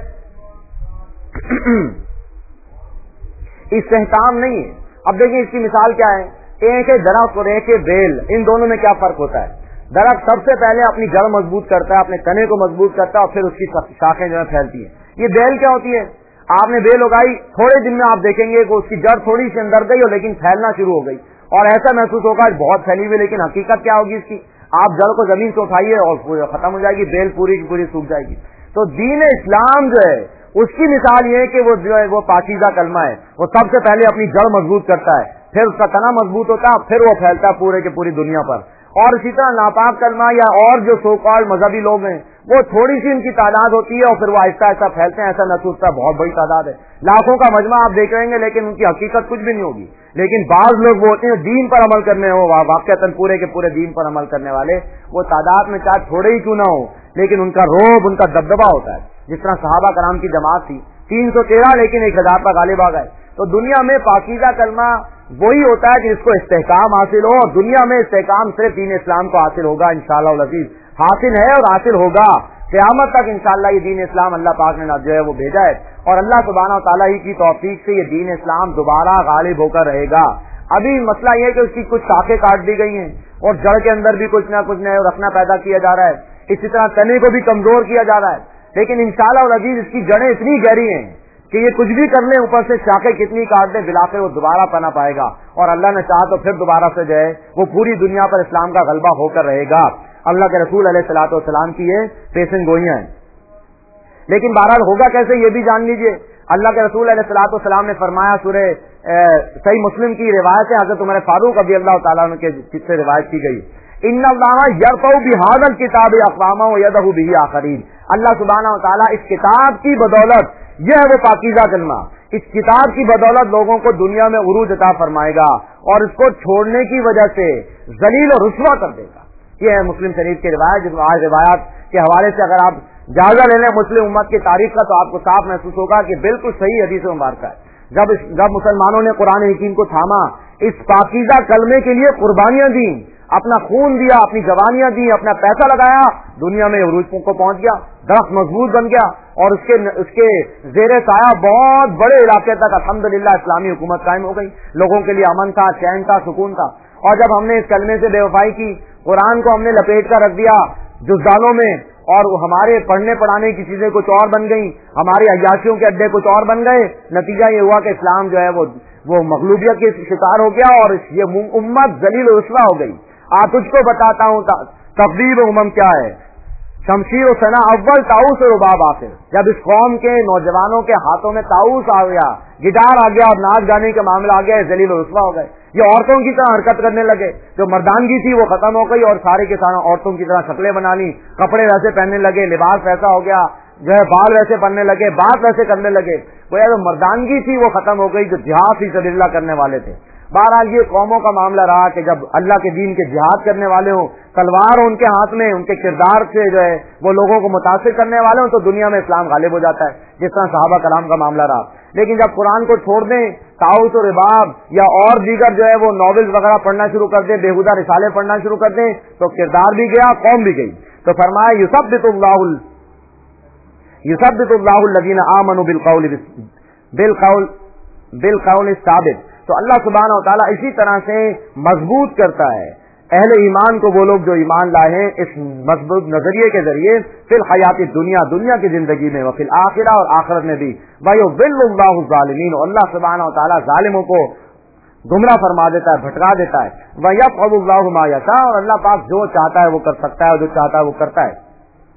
استحکام نہیں ہے. اب دیکھیں اس کی مثال کیا ہے، ایک ہے درخت اور ایک ہے بیل، ان دونوں میں کیا فرق ہوتا ہے؟ درخت سب سے پہلے اپنی جڑ مضبوط کرتا ہے، اپنے تنے کو مضبوط کرتا ہے، اور پھر اس کی شاخیں جو ہے پھیلتی ہیں. یہ بیل کیا ہوتی ہے؟ آپ نے بیل اگائی، تھوڑے دن میں آپ دیکھیں گے کہ اس کی جڑ تھوڑی سی اندر گئی اور لیکن پھیلنا شروع ہو گئی، اور ایسا محسوس ہوگا بہت پھیلی ہوئی، لیکن حقیقت کیا ہوگی اس کی؟ آپ جڑ کو زمین سے اٹھائیے اور ختم ہو جائے گی، بیل پوری کی پوری سوکھ جائے گی. تو دین اسلام جو ہے اس کی مثال یہ ہے کہ وہ جو ہے وہ پاکیزہ کلمہ ہے، وہ سب سے پہلے اپنی جڑ مضبوط کرتا ہے، پھر اس کا تنا مضبوط ہوتا ہے، پھر وہ پھیلتا ہے پورے کے پوری دنیا پر. اور اسی طرح ناپاک کلمہ یا اور جو سو کالڈ مذہبی لوگ ہیں، وہ تھوڑی سی ان کی تعداد ہوتی ہے اور پھر وہ آہستہ آہستہ پھیلتے ہیں، ایسا محسوس ہوتا ہے بہت بڑی تعداد ہے، لاکھوں کا مجمع آپ دیکھ رہے ہیں لیکن ان کی حقیقت کچھ بھی نہیں ہوگی. لیکن بعض لوگ وہ ہوتے ہیں دین پر عمل کرنے ہو، واقعتاً پورے کے پورے دین پر عمل کرنے والے، وہ تعداد میں چاہے تھوڑے ہی کیوں نہ ہو لیکن ان کا روب، ان کا دبدبا ہوتا ہے. جس طرح صحابہ کرام کی جماعت تھی تین سو تیرہ لیکن ایک ہزار پر غالب آ گئے. تو دنیا میں پاکیزہ کلمہ وہی ہوتا ہے جس کو استحکام حاصل ہو، اور دنیا میں استحکام صرف دین اسلام کو حاصل ہوگا انشاءاللہ العزیز، حاصل ہے اور حاصل ہوگا قیامت تک انشاءاللہ. یہ دین اسلام اللہ پاک نے جو ہے وہ بھیجا ہے، اور اللہ سبحانہ وتعالیٰ ہی کی توفیق سے یہ دین اسلام دوبارہ غالب ہو کر رہے گا. ابھی مسئلہ یہ کہ اس کی کچھ شاخیں کاٹ دی گئی ہیں اور جڑ کے اندر بھی کچھ نہ کچھ نئے رکھنا پیدا کیا جا رہا ہے، اسی طرح تنے کو بھی کمزور کیا جا رہا ہے، لیکن انشاءاللہ العزیز اس کی جڑیں اتنی گہری ہیں کہ یہ کچھ بھی کر لیں، اوپر سے شاخیں کتنی کاٹ دیں، بلاخر وہ دوبارہ پناہ پائے گا، اور اللہ نے چاہا تو پھر دوبارہ سے جو ہے وہ پوری دنیا پر اسلام کا غلبہ ہو کر رہے گا. اللہ کے رسول علیہ الصلوۃ والسلام کی یہ پیشن گوئیاں ہیں. لیکن بہرحال ہوگا کیسے یہ بھی جان لیجئے. اللہ کے رسول علیہ الصلوۃ والسلام نے فرمایا، سورہ صحیح مسلم کی روایت ہے، حضرت عمر فاروق رضی اللہ تعالیٰ عنہ کے سے روایت کی گئی، ان اللہ یرفع بہذا الکتاب اقواما ویدع بہ آخرین. اللہ سبحانہ وتعالیٰ اس کتاب کی بدولت، یہ ہے وہ پاکیزہ کلمہ، اس کتاب کی بدولت لوگوں کو دنیا میں عروج عطا فرمائے گا اور اس کو چھوڑنے کی وجہ سے ذلیل اور رسوا کر دے گا. یہ ہے مسلم شریف کی روایت، جس میں آج روایات کے حوالے سے اگر آپ جائزہ لے لیں مسلم امت کی تاریخ کا تو آپ کو صاف محسوس ہوگا کہ بالکل صحیح حدیث مبارکہ ہے. جب جب مسلمانوں نے قرآن حکیم کو تھاما، اس پاکیزہ کلمے کے لیے قربانیاں دی، اپنا خون دیا، اپنی جوانیاں دی، اپنا پیسہ لگایا، دنیا میں عروج کو پہنچ گیا، درخت مضبوط بن گیا، اور اس کے اس کے زیر سایہ بہت بڑے علاقے تک الحمدللہ اسلامی حکومت قائم ہو گئی، لوگوں کے لیے امن تھا، چین تھا، سکون تھا. اور جب ہم نے اس کلمے سے بے وفائی کی، قرآن کو ہم نے لپیٹ کر رکھ دیا جزدانوں میں، اور ہمارے پڑھنے پڑھانے کی چیزیں کچھ اور بن گئیں، ہمارے عیاشیوں کے اڈے کچھ اور بن گئے، نتیجہ یہ ہوا کہ اسلام جو ہے وہ وہ مغلوبیت کے شکار ہو گیا اور یہ امت ذلیل و رسوا ہو گئی. آپ تجھ کو بتاتا ہوں تقدیر امم کیا ہے، शमशीर और सना अव्वल ताऊस और रुबाब आखिर। जब इस कौम के नौजवानों के हाथों में ताऊस आ गया, गिटार आ गया और नाच गाने का मामला आ गया, जलील और रुस्वा हो गए। ये औरतों की तरह हरकत करने लगे, जो मर्दानगी थी वो खत्म हो गई और सारे के सारे औरतों की तरह शक्लें बना ली, कपड़े वैसे पहनने लगे, लिबास वैसा हो गया, जो है बाल वैसे बनने लगे, बात वैसे करने लगे। गोया जो मर्दानगी थी वो खत्म हो गई, जो जिहाद फी सबिलिल्लाह करने वाले थे। बहरहाल ये कौमों का मामला रहा कि जब अल्लाह के दीन के जिहाद करने वाले हों, तलवार हो उनके हाथ में, उनके किरदार से जो है वो लोगों को मुतासिर करने वाले हों, तो दुनिया में इस्लाम गालिब हो जाता है, जिस तरह सहाबा कलाम का मामला रहा। लेकिन जब कुरान को छोड़ दें, ताऊस और रिबाब या और दीगर जो है वो नॉवेल्स वगैरह पढ़ना शुरू कर दें, बेहुदा रिसाले पढ़ना शुरू कर दें, तो किरदार भी गया, कौम भी गई। तो फरमाया युसब्बितुल्लाहुल युसब्बितुल्लाहुल लज़ीना आमनू बिलकौल बिलकौल बिलकौल साबित। तो अल्लाह सुब्हानहू व तआला इसी तरह से मजबूत करता है अहले ईमान को, वो लोग जो ईमान लाए हैं इस मजबूत नजरिए के जरिए, फिल हयाती दुनिया, दुनिया की जिंदगी में, वफिल आखिरा, और आखिरत में भी, वयुज़िल्लुल्लाहु ज़ालिमीन, अल्लाह सुब्हानहू व तआला जालिमों को गुमराह फरमा देता है, भटका देता है। वयफ़अलुल्लाहु मा यशा, और अल्लाह पाक जो चाहता है वो कर सकता है, जो चाहता है वो करता है।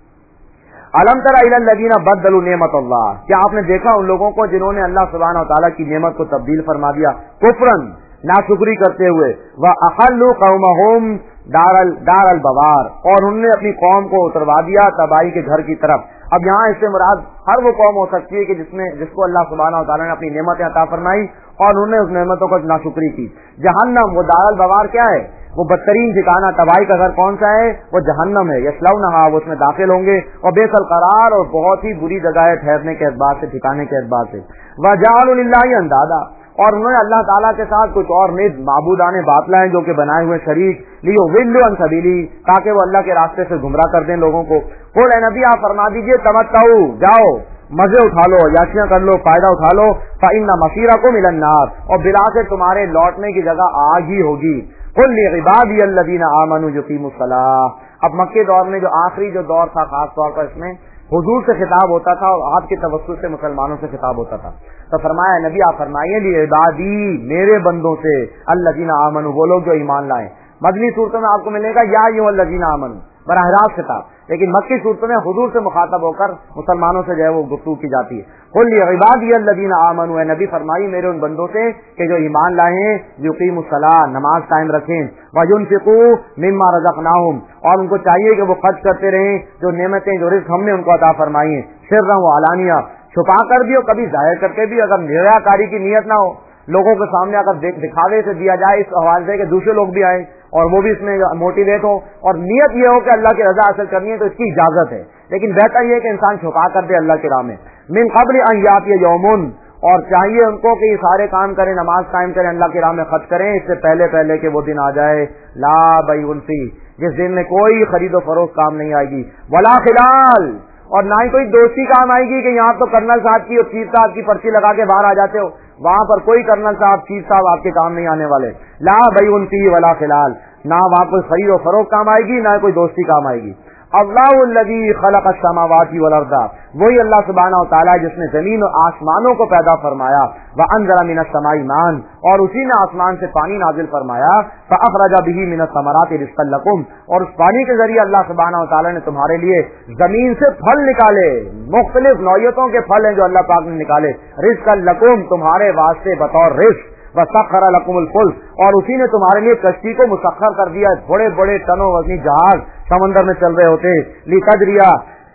अलम तरा इलल लज़ीना बद्दलू नेमतल्लाह, क्या आपने देखा उन लोगों को जिन्होंने अल्लाह सुब्हानहू व तआला की नेमत को तब्दील फरमा दिया, कुफ्रन, नाशुक्री करते हुए, व अहल्लू कौमहुम दारल दारल बवार, और उन्होंने अपनी कौम को उतरवा दिया तबाही के घर की तरफ। अब यहाँ इससे मुराद हर वो कौम हो सकती है कि जिसमें जिसको अल्लाह सुब्हानहू व तआला ने अपनी नेमतें अता फरमाई और उन्होंने उस नेमतों को नाशुक्री की। जहन्नम, वो दारल बवार क्या है? वो बदतरीन ठिकाना, तबाही का घर कौन सा है? वो जहन्नम है। यस्लौनहा, वो उसमें दाखिल होंगे, और बेसल करार, और बहुत ही बुरी जगह है ठहरने के एतबार से, ठिकाने के एतबार से। वजालु लिल्लाहि अंदादा, और उन्होंने अल्लाह ताला के साथ कुछ और निज माबूदाने बातला हैं जो कि बनाए हुए शरीक, लियो विल्लु अन सबीली, ताकि वो अल्लाह के रास्ते से गुमराह कर दें लोगों को। कुल ए नबी आप फरमा दीजिए, तमत्तऊ, जाओ मजे उठा लो, याशियां कर लो, फायदा उठा लो, फइन्ना मसीरकुम इलन नार, और बिलासे तुम्हारे लौटने की जगह आग ही होगी। कुल लिइबादी अल्लज़ीना आमनू युकीमुस्सलाह। अब मक्के दौर में जो आखिरी जो दौर था, खास तौर पर इसमें हुजूर से खिताब होता था और आपके तवस्सुल से मुसलमानों से खिताब होता था। तो फरमाया नबी आप फरमाइए, लिइबादी, मेरे बंदों से, अल्लज़ीना आमनू, वो लोग जो ईमान लाए। मदनी सूरतों में आपको मिलेगा या अय्युहल्लज़ीना आमनू, बराह रास्त खिताब, लेकिन मक्की सूरतों में हुजूर से मुखातब होकर मुसलमानों से जो है वो गुफ्तगू की जाती है। कुल लिइबादी अल्लज़ीना आमनू, नबी फरमाई मेरे उन बंदों से कि जो ईमान लाए हैं, युकीमुस्सलाह, नमाज कायम रखें, वयुनफिकू मिम्मा रज़क़नाहुम, और उनको चाहिए कि वो खर्च करते रहें जो नेमतें, जो रिज़्क़ हमने उनको अता फरमाई है, सिर्रन व अलानिया, छुपा कर भी और कभी जाहिर करके भी। अगर निराकारी की नियत ना हो, लोगों के सामने अगर दिखावे से दिया जाए इस हवाले से कि दूसरे लोग भी आए और वो भी इसमें मोटिवेट हो, और नियत ये हो कि अल्लाह की रजा हासिल करनी है, तो इसकी इजाजत है। लेकिन बेहतर ये कि इंसान छुपा कर दे अल्लाह के राह में। मिन क़ब्ल अन यातिय यौमुन, और चाहिए उनको कि सारे काम करें, नमाज कायम करें, अल्लाह के राह में खर्च करें, इससे पहले पहले कि वो दिन आ जाए, ला बैउन फी, जिस दिन में कोई खरीदो फरोख्त काम नहीं आएगी, वला खिलाल, और ना ही कोई दोस्ती काम आएगी कि यहाँ तो कर्नल साहब की और चीफ साहब की पर्ची लगा के बाहर आ जाते हो, वहां पर कोई कर्नल साहब, चीफ साहब आपके काम नहीं आने वाले। ला बैउन फी वला खिलाल, ना वहां कोई खरीद और फरोख्त काम आएगी, ना कोई दोस्ती काम आएगी। अल्लाहुल्लज़ी खलक़ अस्समावाति वल अर्दा, वही अल्लाह सुब्हानहू व तआला जिसने जमीन और आसमानों को पैदा फरमाया, व अंज़ला मिनस समाई मान, और उसी ने आसमान से पानी नाजिल फरमाया, फ़अख़रजा बिही मिनस समराति रिज़्क़न लकुम, और उस पानी के जरिए अल्लाह सुब्हानहू व तआला ने तुम्हारे लिए जमीन से फल निकाले, मुख्तलिफ नौयतों के फल हैं जो अल्लाह पाक ने निकाले, रिज़्क़न लकुम, तुम्हारे वास्ते बतौर रिज़्क़, वसख्खर लकुमुल फुल्क, और उसी ने तुम्हारे लिए कश्ती को मुसख्खर कर दिया, बड़े बड़े टनों वजनी जहाज समंदर में चल रहे होते, लितजरिया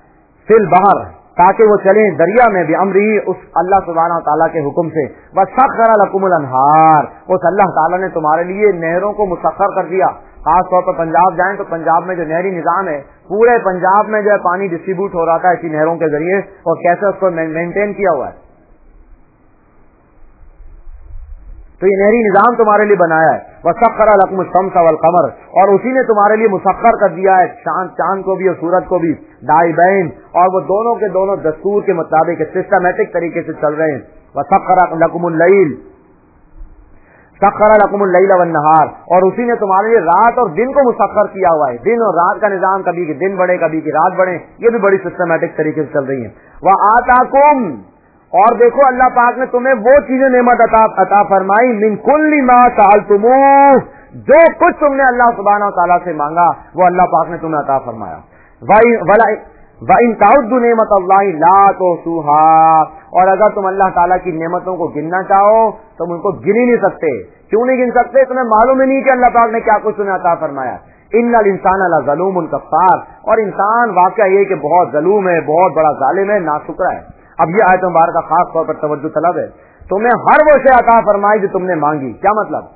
फिल बहर, ताकि वो चलें दरिया में, भी अमरी, उस अल्लाह सुब्हानहू व तआला के हुक्म से, वसख्खर लकुमुल अनहार, उस अल्लाह ताला ने तुम्हारे लिए नहरों को मुसख्खर कर दिया। खास तौर पर पंजाब जाएं तो पंजाब में जो नहरी निजाम है, पूरे पंजाब में जो है पानी डिस्ट्रीब्यूट हो रहा था इसी नहरों के जरिए, और कैसे उसको मेंटेन किया हुआ है। तो ये नहरी निजाम तुम्हारे लिए बनाया है। वसख्खरा लकुमुश शम्स वल कमर, और उसी ने तुम्हारे लिए मुसख्खर कर दिया है चांद चांद को भी और सूरज को भी, दाइबैन, और वो दोनों के दोनों दस्तूर के मुताबिक सिस्टमेटिक तरीके से चल रहे हैं। वसख्खरा लकुमुल लैल सख्खरा लकुमुल लैल वन नहार, और उसी ने तुम्हारे लिए रात और दिन को मुसख्खर किया हुआ है। दिन और रात का निजाम, कभी कि दिन बढ़े कभी कि रात बढ़े, ये भी बड़ी सिस्टमेटिक तरीके से चल रही है। वह आताकुम, और देखो अल्लाह पाक ने तुम्हें वो चीजें नेमत अता अता फरमाई, मिन कुल्ली मा सअलतुमूह, जो कुछ तुमने अल्लाह सुब्हानहू व तआला से मांगा वो अल्लाह पाक ने तुम्हें अता फरमाया। وَإِن تَعُدُّوا نِعْمَتَ اللَّهِ لَا تُحْصُوهَا, اور اگر تم اللہ تعالیٰ کی نعمتوں کو گننا چاہو تم ان کو گن ہی نہیں سکتے. کیوں نہیں گن سکتے؟ تمہیں معلوم ہی نہیں کہ اللہ پاک نے کیا کچھ تمہیں عطا فرمایا. ان الانسان لظلوم کفار, اور انسان واقعہ یہ کہ بہت ظلوم ہے, بہت بڑا ظالم ہے, ناشکرا ہے. اب یہ آیت مبارکہ خاص طور پر توجہ طلب ہے. تمہیں ہر وہ شے عطا فرمائی جو تم نے مانگی. کیا مطلب؟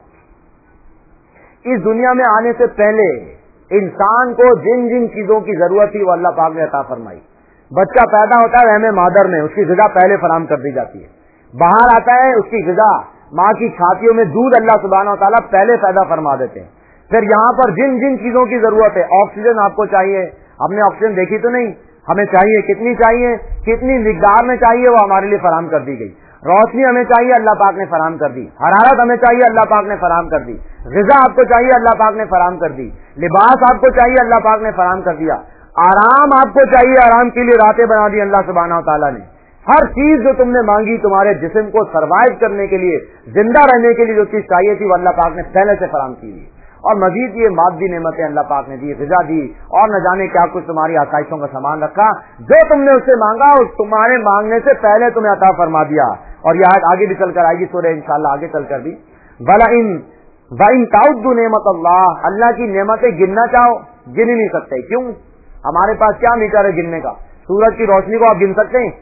اس دنیا میں آنے سے پہلے انسان کو جن جن چیزوں کی ضرورت تھی وہ اللہ پاک نے عطا فرمائی. بچہ پیدا ہوتا ہے رحم مادر میں, اس کی غذا پہلے فراہم کر دی جاتی ہے. باہر آتا ہے اس کی غذا ماں کی چھاتیوں میں دودھ اللہ سبحانہ و تعالیٰ پہلے پیدا فرما دیتے ہیں. پھر یہاں پر جن جن چیزوں کی ضرورت ہے, آکسیجن آپ کو چاہیے, ہم نے آکسیجن دیکھی تو نہیں, ہمیں چاہیے کتنی چاہیے, کتنی مقدار میں چاہیے وہ ہمارے لیے فراہم کر دی گئی. روشنی ہمیں چاہیے اللہ پاک نے فراہم کر دی. حرارت ہمیں چاہیے اللہ پاک نے فراہم کر دی. غذا آپ کو چاہیے اللہ پاک نے فراہم کر دی. لباس آپ کو چاہیے اللہ پاک نے فراہم کر دیا. آرام آپ کو چاہیے, آرام کے لیے راتیں بنا دی اللہ سبحانہ و تعالیٰ نے. ہر چیز جو تم نے مانگی تمہارے جسم کو سروائیو کرنے کے لیے, زندہ رہنے کے لیے جو چیز چاہیے تھی وہ اللہ پاک نے پہلے سے فراہم کی. اور مزید یہ مادی نعمتیں اللہ پاک نے دی, غذا دی, اور نہ جانے کیا کچھ تمہاری آسائشوں کا سامان رکھا. جو تم نے اس سے مانگا اس تمہارے مانگنے سے پہلے تمہیں عطا فرما دیا. اور یہ آیت آگے بھی چل کر آئے گی سورہ انشاءاللہ آگے چل کر بھی. وَلَئِن وَإِن تَعُدُّوا نِعْمَتَ اللَّهِ, اللہ کی نعمتیں گننا چاہو گن ہی نہیں سکتے. کیوں؟ ہمارے پاس کیا میٹر ہے گننے کا؟ سورج کی روشنی کو آپ گن سکتے ہیں,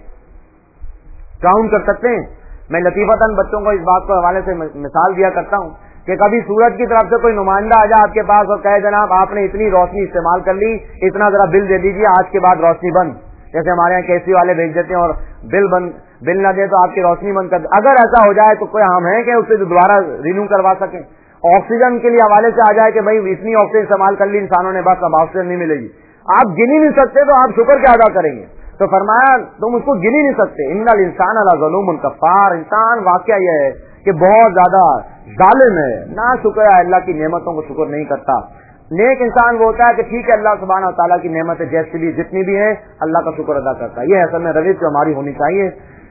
کاؤنٹ کر سکتے ہیں؟ میں لطیفتاً بچوں کو اس بات کو حوالے سے مثال دیا کرتا ہوں کہ کبھی سورج کی طرف سے کوئی نمائندہ آ جائے آپ کے پاس اور کہے جناب آپ نے اتنی روشنی استعمال کر لی, اتنا ذرا بل دے دیجیے, آج کے بعد روشنی بند. جیسے ہمارے یہاں کیسی والے بھیج دیتے ہیں اور بل بند, بل نہ دے تو آپ کی روشنی بند کر دے. اگر ایسا ہو جائے تو کوئی ہم ہیں کہ اسے دوبارہ رینیو کروا سکیں؟ آکسیجن کے لیے حوالے سے آ جائے کہ بھائی اتنی آکسیجن استعمال کر لی انسانوں نے, بس اب آکسیجن نہیں ملے گی. آپ گن ہی نہیں سکتے تو آپ شکر کیا ادا کریں گے؟ تو فرمایا تم اس کو گن ہی نہیں سکتے. ان الانسان لظلوم کفار, انسان واقعہ یہ ہے کہ بہت زیادہ ظالم ہے, نہ شکر ہے, اللہ کی نعمتوں کو شکر نہیں کرتا. نیک انسان وہ ہوتا ہے کہ ٹھیک ہے اللہ سبحانہ و تعالیٰ کی نعمتیں جیسی بھی جتنی بھی ہیں اللہ کا شکر ادا کرتا ہے. یہ اصل میں رویہ جو ہماری ہونی چاہیے.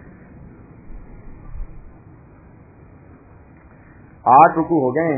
آٹھ رکوع ہو گئے ہیں,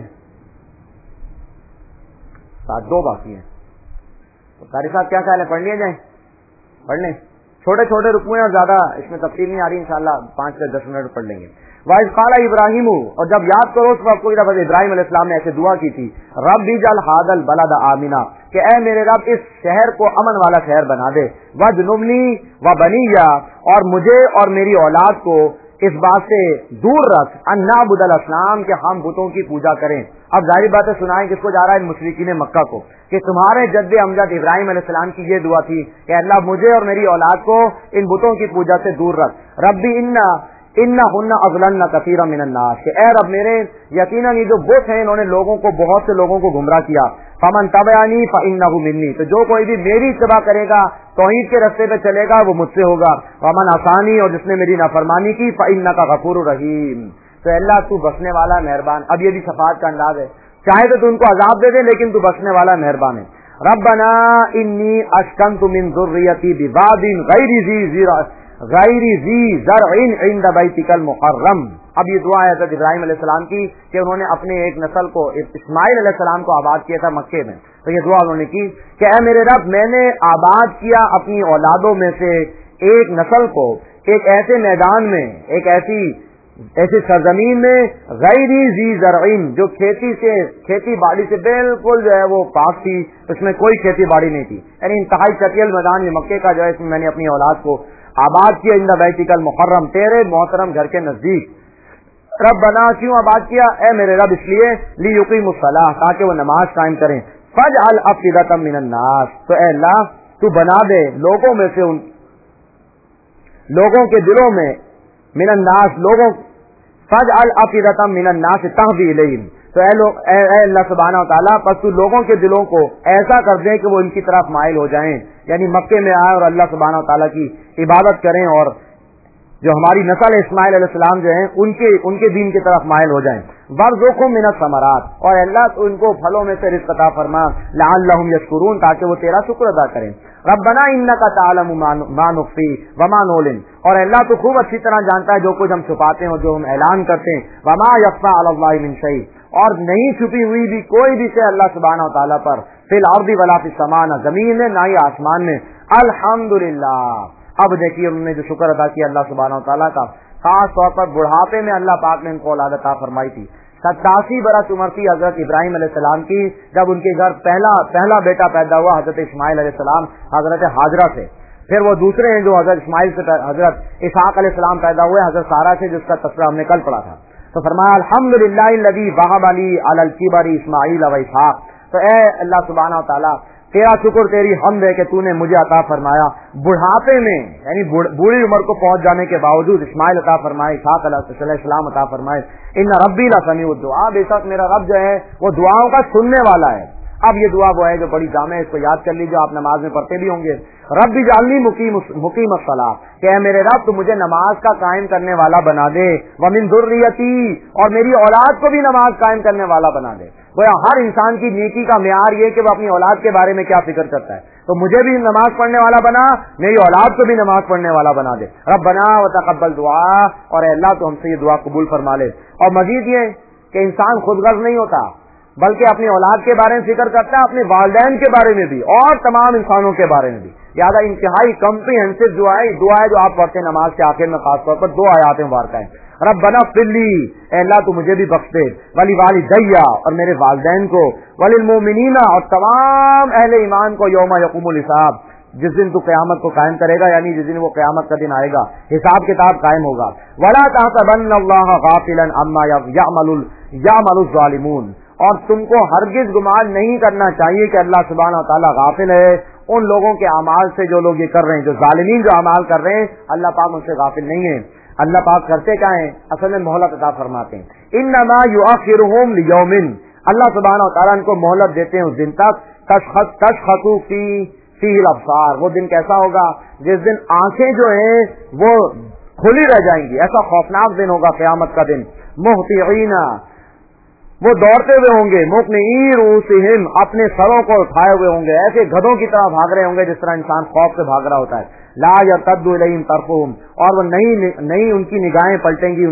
سات دو باقی ہیں. تو قاری صاحب کیا خیال ہے, پڑھ لیے جائیں؟ پڑھ لیں. چھوٹے چھوٹے رکوع ہیں اور زیادہ اس میں تفصیل نہیں آ رہی, انشاءاللہ پانچ سے دس منٹ پڑھ لیں گے. وَإِذْ قَالَ ابراہیم, اور جب یاد کرو اس وقت کوئی دفعہ ابراہیم علیہ السلام نے ایسے دعا کی تھی, رب اجعل هذا البلد آمنا, کہ اے میرے رب اس شہر کو امن والا شہر بنا دے. وَاجْنُبْنِي وَبَنِيَّ, اور مجھے اور میری اولاد کو اس بات سے دور رکھ, ان نعبد الاصنام, کہ ہم بتوں کی پوجا کریں. اب ظاہر بات ہے سنائیں کس کو جا رہا ہے؟ مشرکین مکہ کو, کہ تمہارے جد امجد ابراہیم علیہ السلام کی یہ دعا تھی کہ اللہ مجھے اور میری اولاد کو ان بتوں کی پوجا سے دور رکھ. ربی انا انہن اضللن کثیرا من الناس, کہ اے رب میرے یقیناً یہ جو بت ہیں انہوں نے لوگوں کو, بہت سے لوگوں کو گمراہ کیا. فمن تبعنی فانہ منی, تو جو کوئی بھی میری اتباع کرے گا, توحید کے راستے پہ چلے گا, وہ مجھ سے ہوگا. ومن عصانی, اور جس نے میری نافرمانی کی, فانک غفور رحیم, تو اللہ تو بخشنے والا مہربان. اب یہ بھی شفاعت کا انداز ہے, چاہے تو ان کو عذاب دے دے لیکن تو بخشنے والا مہربان ہے. ربنا انی اسکنت من ذریتی بواد غیر ذی زرع غیر ذی زرع عند بیتک المحرم. اب یہ دعا ہے حضرت ابراہیم علیہ السلام کی کہ انہوں نے اپنے ایک نسل کو, اسماعیل علیہ السلام کو آباد کیا تھا مکے میں. تو یہ دعا انہوں نے کی کہ اے میرے رب میں نے آباد کیا اپنی اولادوں میں سے ایک نسل کو ایک ایسے میدان میں, ایک ایسی ایسی سرزمین میں, غیر ذی زرعین, جو کھیتی سے کھیتی باڑی سے بالکل جو ہے وہ پاک تھی, اس میں کوئی کھیتی باڑی نہیں تھی, یعنی انتہائی چٹیل میدان یہ مکے کا جو ہے, اس میں میں نے اپنی اولاد کو آباد کیا. عند بیتک المحرم, تیرے محترم گھر کے نزدیک. ربنا, کیوں آباد کیا؟ اے میرے رب اس لیے, لیقیموا الصلاۃ, تاکہ وہ نماز قائم کریں. فاجعل افئدۃ من الناس, تو اے اللہ تو بنا دے لوگوں میں سے, ان لوگوں کے دلوں میں, من الناس لوگوں, فاجعل افئدۃ من الناس تهوی الیہم, تو اے, لو, اے, اے اللہ سبحانہ و تعالیٰ پس تو لوگوں کے دلوں کو ایسا کر دیں کہ وہ ان کی طرف مائل ہو جائیں, یعنی مکے میں آئے اور اللہ سبحانہ و تعالیٰ کی عبادت کریں, اور جو ہماری نسل اسماعیل علیہ السلام جو ہیں ان کے ان کے دین کی طرف مائل ہو جائیں. وارزقہم من الثمرات, اور اللہ تو ان کو پھلوں میں سے رزق عطا فرما, لعلہم یشکرون, تاکہ وہ تیرا شکر ادا کریں. ربنا انک تعلم ما نخفی وما نعلن, اور اللہ تو خوب اچھی طرح جانتا ہے جو کچھ ہم چھپاتے ہیں اور جو ہم اعلان کرتے ہیں. وما یخفی علی اللہ من شیء, اور نہیں چھپی ہوئی بھی کوئی بھی شے اللہ سبحانہ و تعالیٰ پر. فی الارض ولا فی السماء، نہ زمین میں نہ ہی آسمان میں. الحمدللہ. اب دیکھیے انہوں نے جو شکر ادا کیا اللہ سبحانہ وتعالیٰ کا، خاص طور پر بڑھاپے میں اللہ پاک نے ان کو اولاد عطا فرمائی تھی. ستاسی برس عمر تھی حضرت ابراہیم علیہ السلام کی جب ان کے گھر پہلا پہلا بیٹا پیدا ہوا حضرت اسماعیل علیہ السلام حضرت ہاجرہ سے. پھر وہ دوسرے ہیں جو حضرت اسماعیل سے حضرت اسحاق علیہ السلام پیدا ہوئے حضرت سارہ سے، جس کا تذکرہ ہم نے کل پڑھا تھا. تو فرمایا الحمدللہ الذی وهب لی علی الکبر اسماعیل و اسحاق. تو اے اللہ سبحانہ وتعالیٰ تیرا شکر، تیری حمد ہے کہ تو نے مجھے عطا فرمایا بڑھاپے میں، یعنی بوڑھی عمر کو پہنچ جانے کے باوجود اسماعیل عطا فرمائے، اسحاق علیہ السلام عطا فرمائے. ان ربی لسمیع الدعاء، بے شک میرا رب جو ہے وہ دعاؤں کا سننے والا ہے. اب یہ دعا وہ ہے جو بڑی جامع ہے، اس کو یاد کر لیجیے، آپ نماز میں پڑھتے بھی ہوں گے. رب اجعلنی مقیم مقیم الصلاۃ، کہ اے میرے رب تو مجھے نماز کا قائم کرنے والا بنا دے. ومن ذریتی، اور میری اولاد کو بھی نماز قائم کرنے والا بنا دے. گویا ہر انسان کی نیکی کا معیار یہ کہ وہ اپنی اولاد کے بارے میں کیا فکر کرتا ہے. تو مجھے بھی نماز پڑھنے والا بنا، میری اولاد کو بھی نماز پڑھنے والا بنا دے. ربنا وتقبل دعا، اور اے اللہ تو ہم سے یہ دعا قبول فرما لے. اور مزید یہ کہ انسان خود غرض نہیں ہوتا، بلکہ اپنی اولاد کے بارے میں فکر کرتا ہے، اپنے والدین کے بارے میں بھی اور تمام انسانوں کے بارے میں بھی. لہٰذا انتہائی کمپریہنسو دعا ہے، دعا ہے جو آپ پڑھتے ہیں نماز کے آخر میں، خاص طور پر دو آیات مبارکہ ہیں. ربنا اغفر لی، اے اللہ تو مجھے بھی بخش دے، ولی والدیا، اور میرے والدین کو، وللمؤمنین، اور تمام اہل ایمان کو، یوم یقوم الحساب، جس دن تو قیامت کو قائم کرے گا، یعنی جس دن وہ قیامت کا دن آئے گا، حساب کتاب قائم ہوگا. ولا تحسبن اللہ غافلا عما یعمل یعمل الظالمون، اور تم کو ہرگز گمان نہیں کرنا چاہیے کہ اللہ سبحانہ وتعالیٰ غافل ہے ان لوگوں کے اعمال سے جو لوگ یہ کر رہے ہیں، جو ظالمین جو اعمال کر رہے ہیں، اللہ پاک ان سے غافل نہیں ہے. اللہ پاک کرتے کیا ہیں؟ اصل میں مہلت عطا فرماتے ہیں. انما یؤخرهم لیوم، اللہ سبحانہ وتعالیٰ ان کو مہلت دیتے ہیں اس دن تک، تشخص تشخص فی فیہ الابصار، وہ دن کیسا ہوگا جس دن آنکھیں جو ہیں وہ کھلی رہ جائیں گی. ایسا خوفناک دن ہوگا قیامت کا دن. مہطعین، وہ دوڑتے ہوئے ہوں گے، مقنعی رؤوسہم، اپنے سروں کو اٹھائے ہوئے ہوں گے، ایسے گدھوں کی طرح بھاگ رہے ہوں گے جس طرح انسان خوف سے بھاگ رہا ہوتا ہے. لا یرتد الیہم طرفہم، اور وہ نہیں نہیں ان کی نگاہیں پلٹیں گی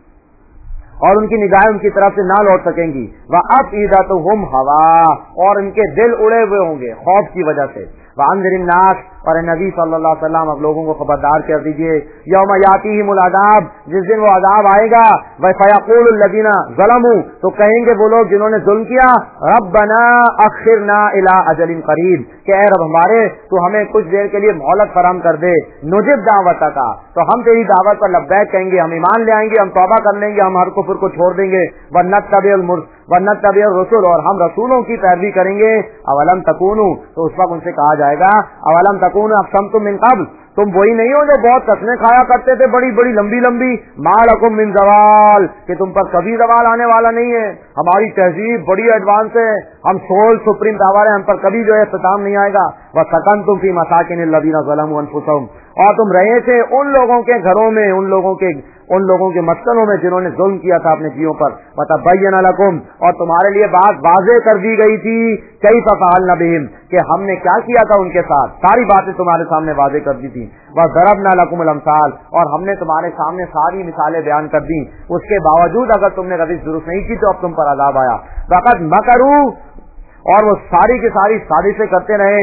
اور ان کی نگاہیں ان کی طرف سے نہ لوٹ سکیں گی. وافئدتہم ہوا، اور ان کے دل اڑے ہوئے ہوں گے خوف کی وجہ سے. وانذر الناس، اور نبی صلی اللہ علیہ وسلم اب لوگوں کو خبردار کر دیجئے، یوم یاتیہم العذاب، جس دن وہ عذاب آئے گا، فیقول الذین ظلموا، تو کہیں گے وہ لوگ جنہوں نے ظلم کیا، ربنا اخرنا الی اجل قریب، کہ اے رب ہمارے تو ہمیں کچھ دیر کے لیے مہلت فراہم کر دے، نجب دعوتک، تو ہم تیری دعوت پر لبیک کہیں گے، ہم ایمان لے آئیں گے، ہم توبہ کر لیں گے، ہم ہر کفر کو چھوڑ دیں گے، ونتبع المرسلین ونتبع الرسل، اور ہم رسولوں کی پیروی کریں گے. اولم تکونوا، تو اس وقت ان سے کہا جائے گا اولم تکونوا اقسمتم من قبل، تم وہی نہیں ہو جو بہت قسمیں کھایا کرتے تھے بڑی بڑی لمبی لمبی، ما لکم من زوال، کہ تم پر کبھی زوال آنے والا نہیں ہے، ہماری تہذیب بڑی ایڈوانس ہے، ہم سول سپریم پاور ہے، ہم پر کبھی جو ہے اختتام نہیں آئے گا. وسکنتم فی مساکن الذین ظلموا انفسہم، اور تم رہے تھے ان لوگوں کے گھروں میں، ان لوگوں کے ان لوگوں کے مسکنوں میں جنہوں نے ظلم کیا تھا اپنے جیوں پر. وتبین لکم، اور تمہارے لیے بات واضح کر دی گئی تھی، کیف فعلنا بہم، کہ ہم نے کیا کیا تھا ان کے ساتھ، ساری باتیں تمہارے سامنے واضح کر دی تھی. وضربنا لکم الامثال، اور ہم نے تمہارے سامنے ساری مثالیں بیان کر دی، اس کے باوجود اگر تم نے روش درست نہیں کی تو اب تم پر عذاب آیا. وقد مکروا، اور وہ ساری کی ساری سازشیں کرتے رہے،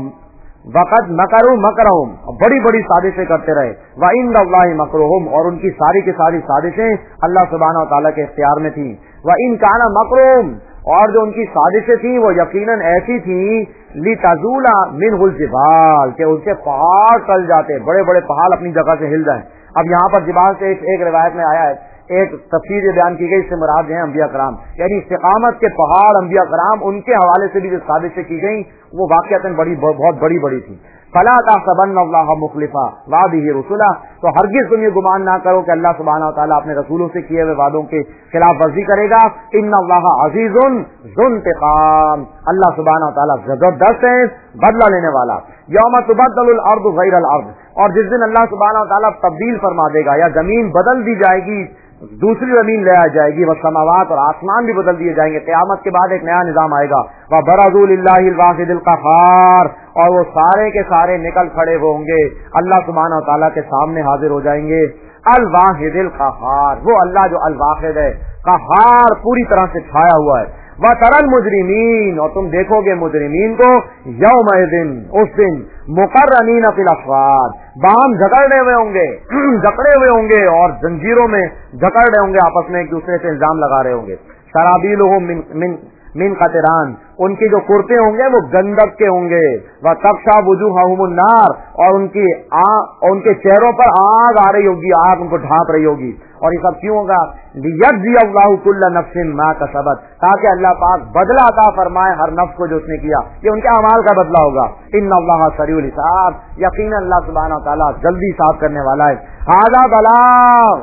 وقد مکروا مکرہم، بڑی بڑی سازشیں کرتے رہے. وعند اللہ مکرہم، اور ان کی ساری کی ساری سازشیں اللہ سبحانہ وتعالیٰ کے اختیار میں تھیں. وان کان مکرہم، اور جو ان کی سازشیں تھیں وہ یقیناً ایسی تھیں، لتزول منہ الجبال، کہ ان سے پہاڑ ٹل جاتے، بڑے بڑے پہاڑ اپنی جگہ سے ہل جائیں. اب یہاں پر جبال سے ایک, ایک روایت میں آیا ہے، ایک تفسیر یہ بیان کی گئی، اس سے مراد ہیں انبیاء کرام، یعنی استقامت کے پہاڑ انبیاء کرام، ان کے حوالے سے بھی جو سازشیں کی گئیں وہ واقعتاً بڑی بہت بڑی بڑی تھی. فلا تحسبن اللہ مخلفا وعدہ رسلا، تو ہرگز تم یہ گمان نہ کرو کہ اللہ سبحانہ وتعالیٰ اپنے رسولوں سے کیے ہوئے وعدوں کے خلاف ورزی کرے گا. ان اللہ عزیز ذو انتقام، اللہ سبحانہ وتعالیٰ زبردست ہے، بدلہ لینے والا. یوم تبدل الارض غیر الارض، اور جس دن اللہ سبحانہ وتعالیٰ تبدیل فرما دے گا، یا زمین بدل دی جائے گی، دوسری زمین لے آئی جائے گی، والسماوات، اور آسمان بھی بدل دیے جائیں گے. قیامت کے بعد ایک نیا نظام آئے گا. وبرزوا للہ الواحد القہار، اور وہ سارے کے سارے نکل کھڑے ہوں گے، اللہ سبحانہ و تعالیٰ کے سامنے حاضر ہو جائیں گے. الواحد القہار، وہ اللہ جو الواحد ہے، قہار، پوری طرح سے چھایا ہوا ہے۔ وَتَرَى الْمُجْرِمِينَ، اور تم دیکھو گے مجرمین کو، یومئذ، اس دن، مقرنین فی الاصفاد، باہم جھگڑے ہوئے ہوں گے، جکڑے ہوئے ہوں گے اور زنجیروں میں جکڑ رہے ہوں گے، آپس میں ایک دوسرے سے الزام لگا رہے ہوں گے۔ سرابیلہم من من من قطران، ان کی جو کرتے ہوں گے وہ گندک کے ہوں گے، وَتَغْشَى وُجُوهَهُمُ النَّارُ، اور ان کی ان کے چہروں پر آگ آ رہی ہوگی، آگ ان کو ڈھانپ رہی ہوگی۔ اور یہ سب کیوں ہوگا؟ لِيَجْزِيَ اللَّهُ كُلَّ نَفْسٍ مَا كَسَبَتْ، تاکہ اللہ پاک بدلہ عطا فرمائے ہر نفس کو جو اس نے کیا، یہ ان کے اعمال کا بدلہ ہوگا۔ ان اللہ سریع الحساب، یقینا اللہ سبحانہ و تعالیٰ جلدی حساب کرنے والا ہے۔ ھذا بلاغ،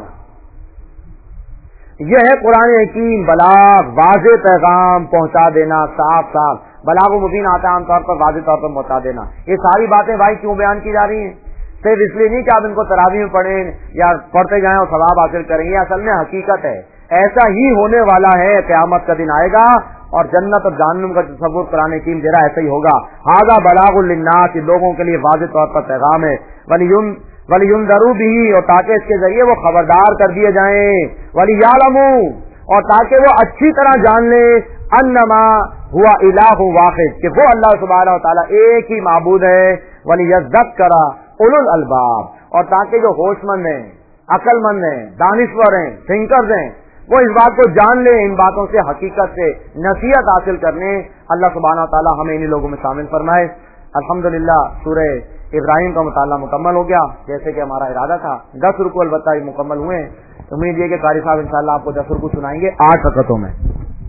یہ ہے قرآن حکیم، بلاغ، واضح پیغام پہنچا دینا، صاف صاف بلاغ و مبین آتا ہے عام طور پر واضح طور پر پہنچا دینا۔ یہ ساری باتیں بھائی کیوں بیان کی جا رہی ہیں؟ صرف اس لیے نہیں کہ آپ ان کو تراویح میں پڑھیں یا پڑھتے جائیں اور ثواب حاصل کریں، یہ اصل میں حقیقت ہے، ایسا ہی ہونے والا ہے، قیامت کا دن آئے گا اور جنت اور جہنم کا تصور قرآن حکیم دے رہا ہے، ایسا ہی ہوگا۔ ھذا بلاغ للناس، لوگوں کے لیے واضح طور پر پیغام ہے، ولیون وَلِيُنذَرُوا بِهِ، اور تاکہ اس کے ذریعے وہ خبردار کر دیے جائیں، وَلِيَعْلَمُوا، اور تاکہ وہ اچھی طرح جان لیں، انما ہوا الہ واحد، کہ وہ اللہ سبحانہ و تعالیٰ ایک ہی معبود ہے، وَلِيَذَّكَّرَ أُولُو الْأَلْبَابِ، اور تاکہ جو ہوش مند ہیں، عقل مند ہیں، دانشور ہیں، تھنکرز ہیں، وہ اس بات کو جان لیں، ان باتوں سے حقیقت سے نصیحت حاصل کرنے۔ اللہ سبحانہ و تعالیٰ ہمیں انہی لوگوں میں شامل فرمائے۔ الحمدللہ سورہ ابراہیم کا مطالعہ مکمل ہو گیا جیسے کہ ہمارا ارادہ تھا، دس رکوع البتہ مکمل ہوئے، امید یہ کہ قاری صاحب انشاءاللہ آپ کو دس رکوع سنائیں گے آٹھ رکعتوں میں۔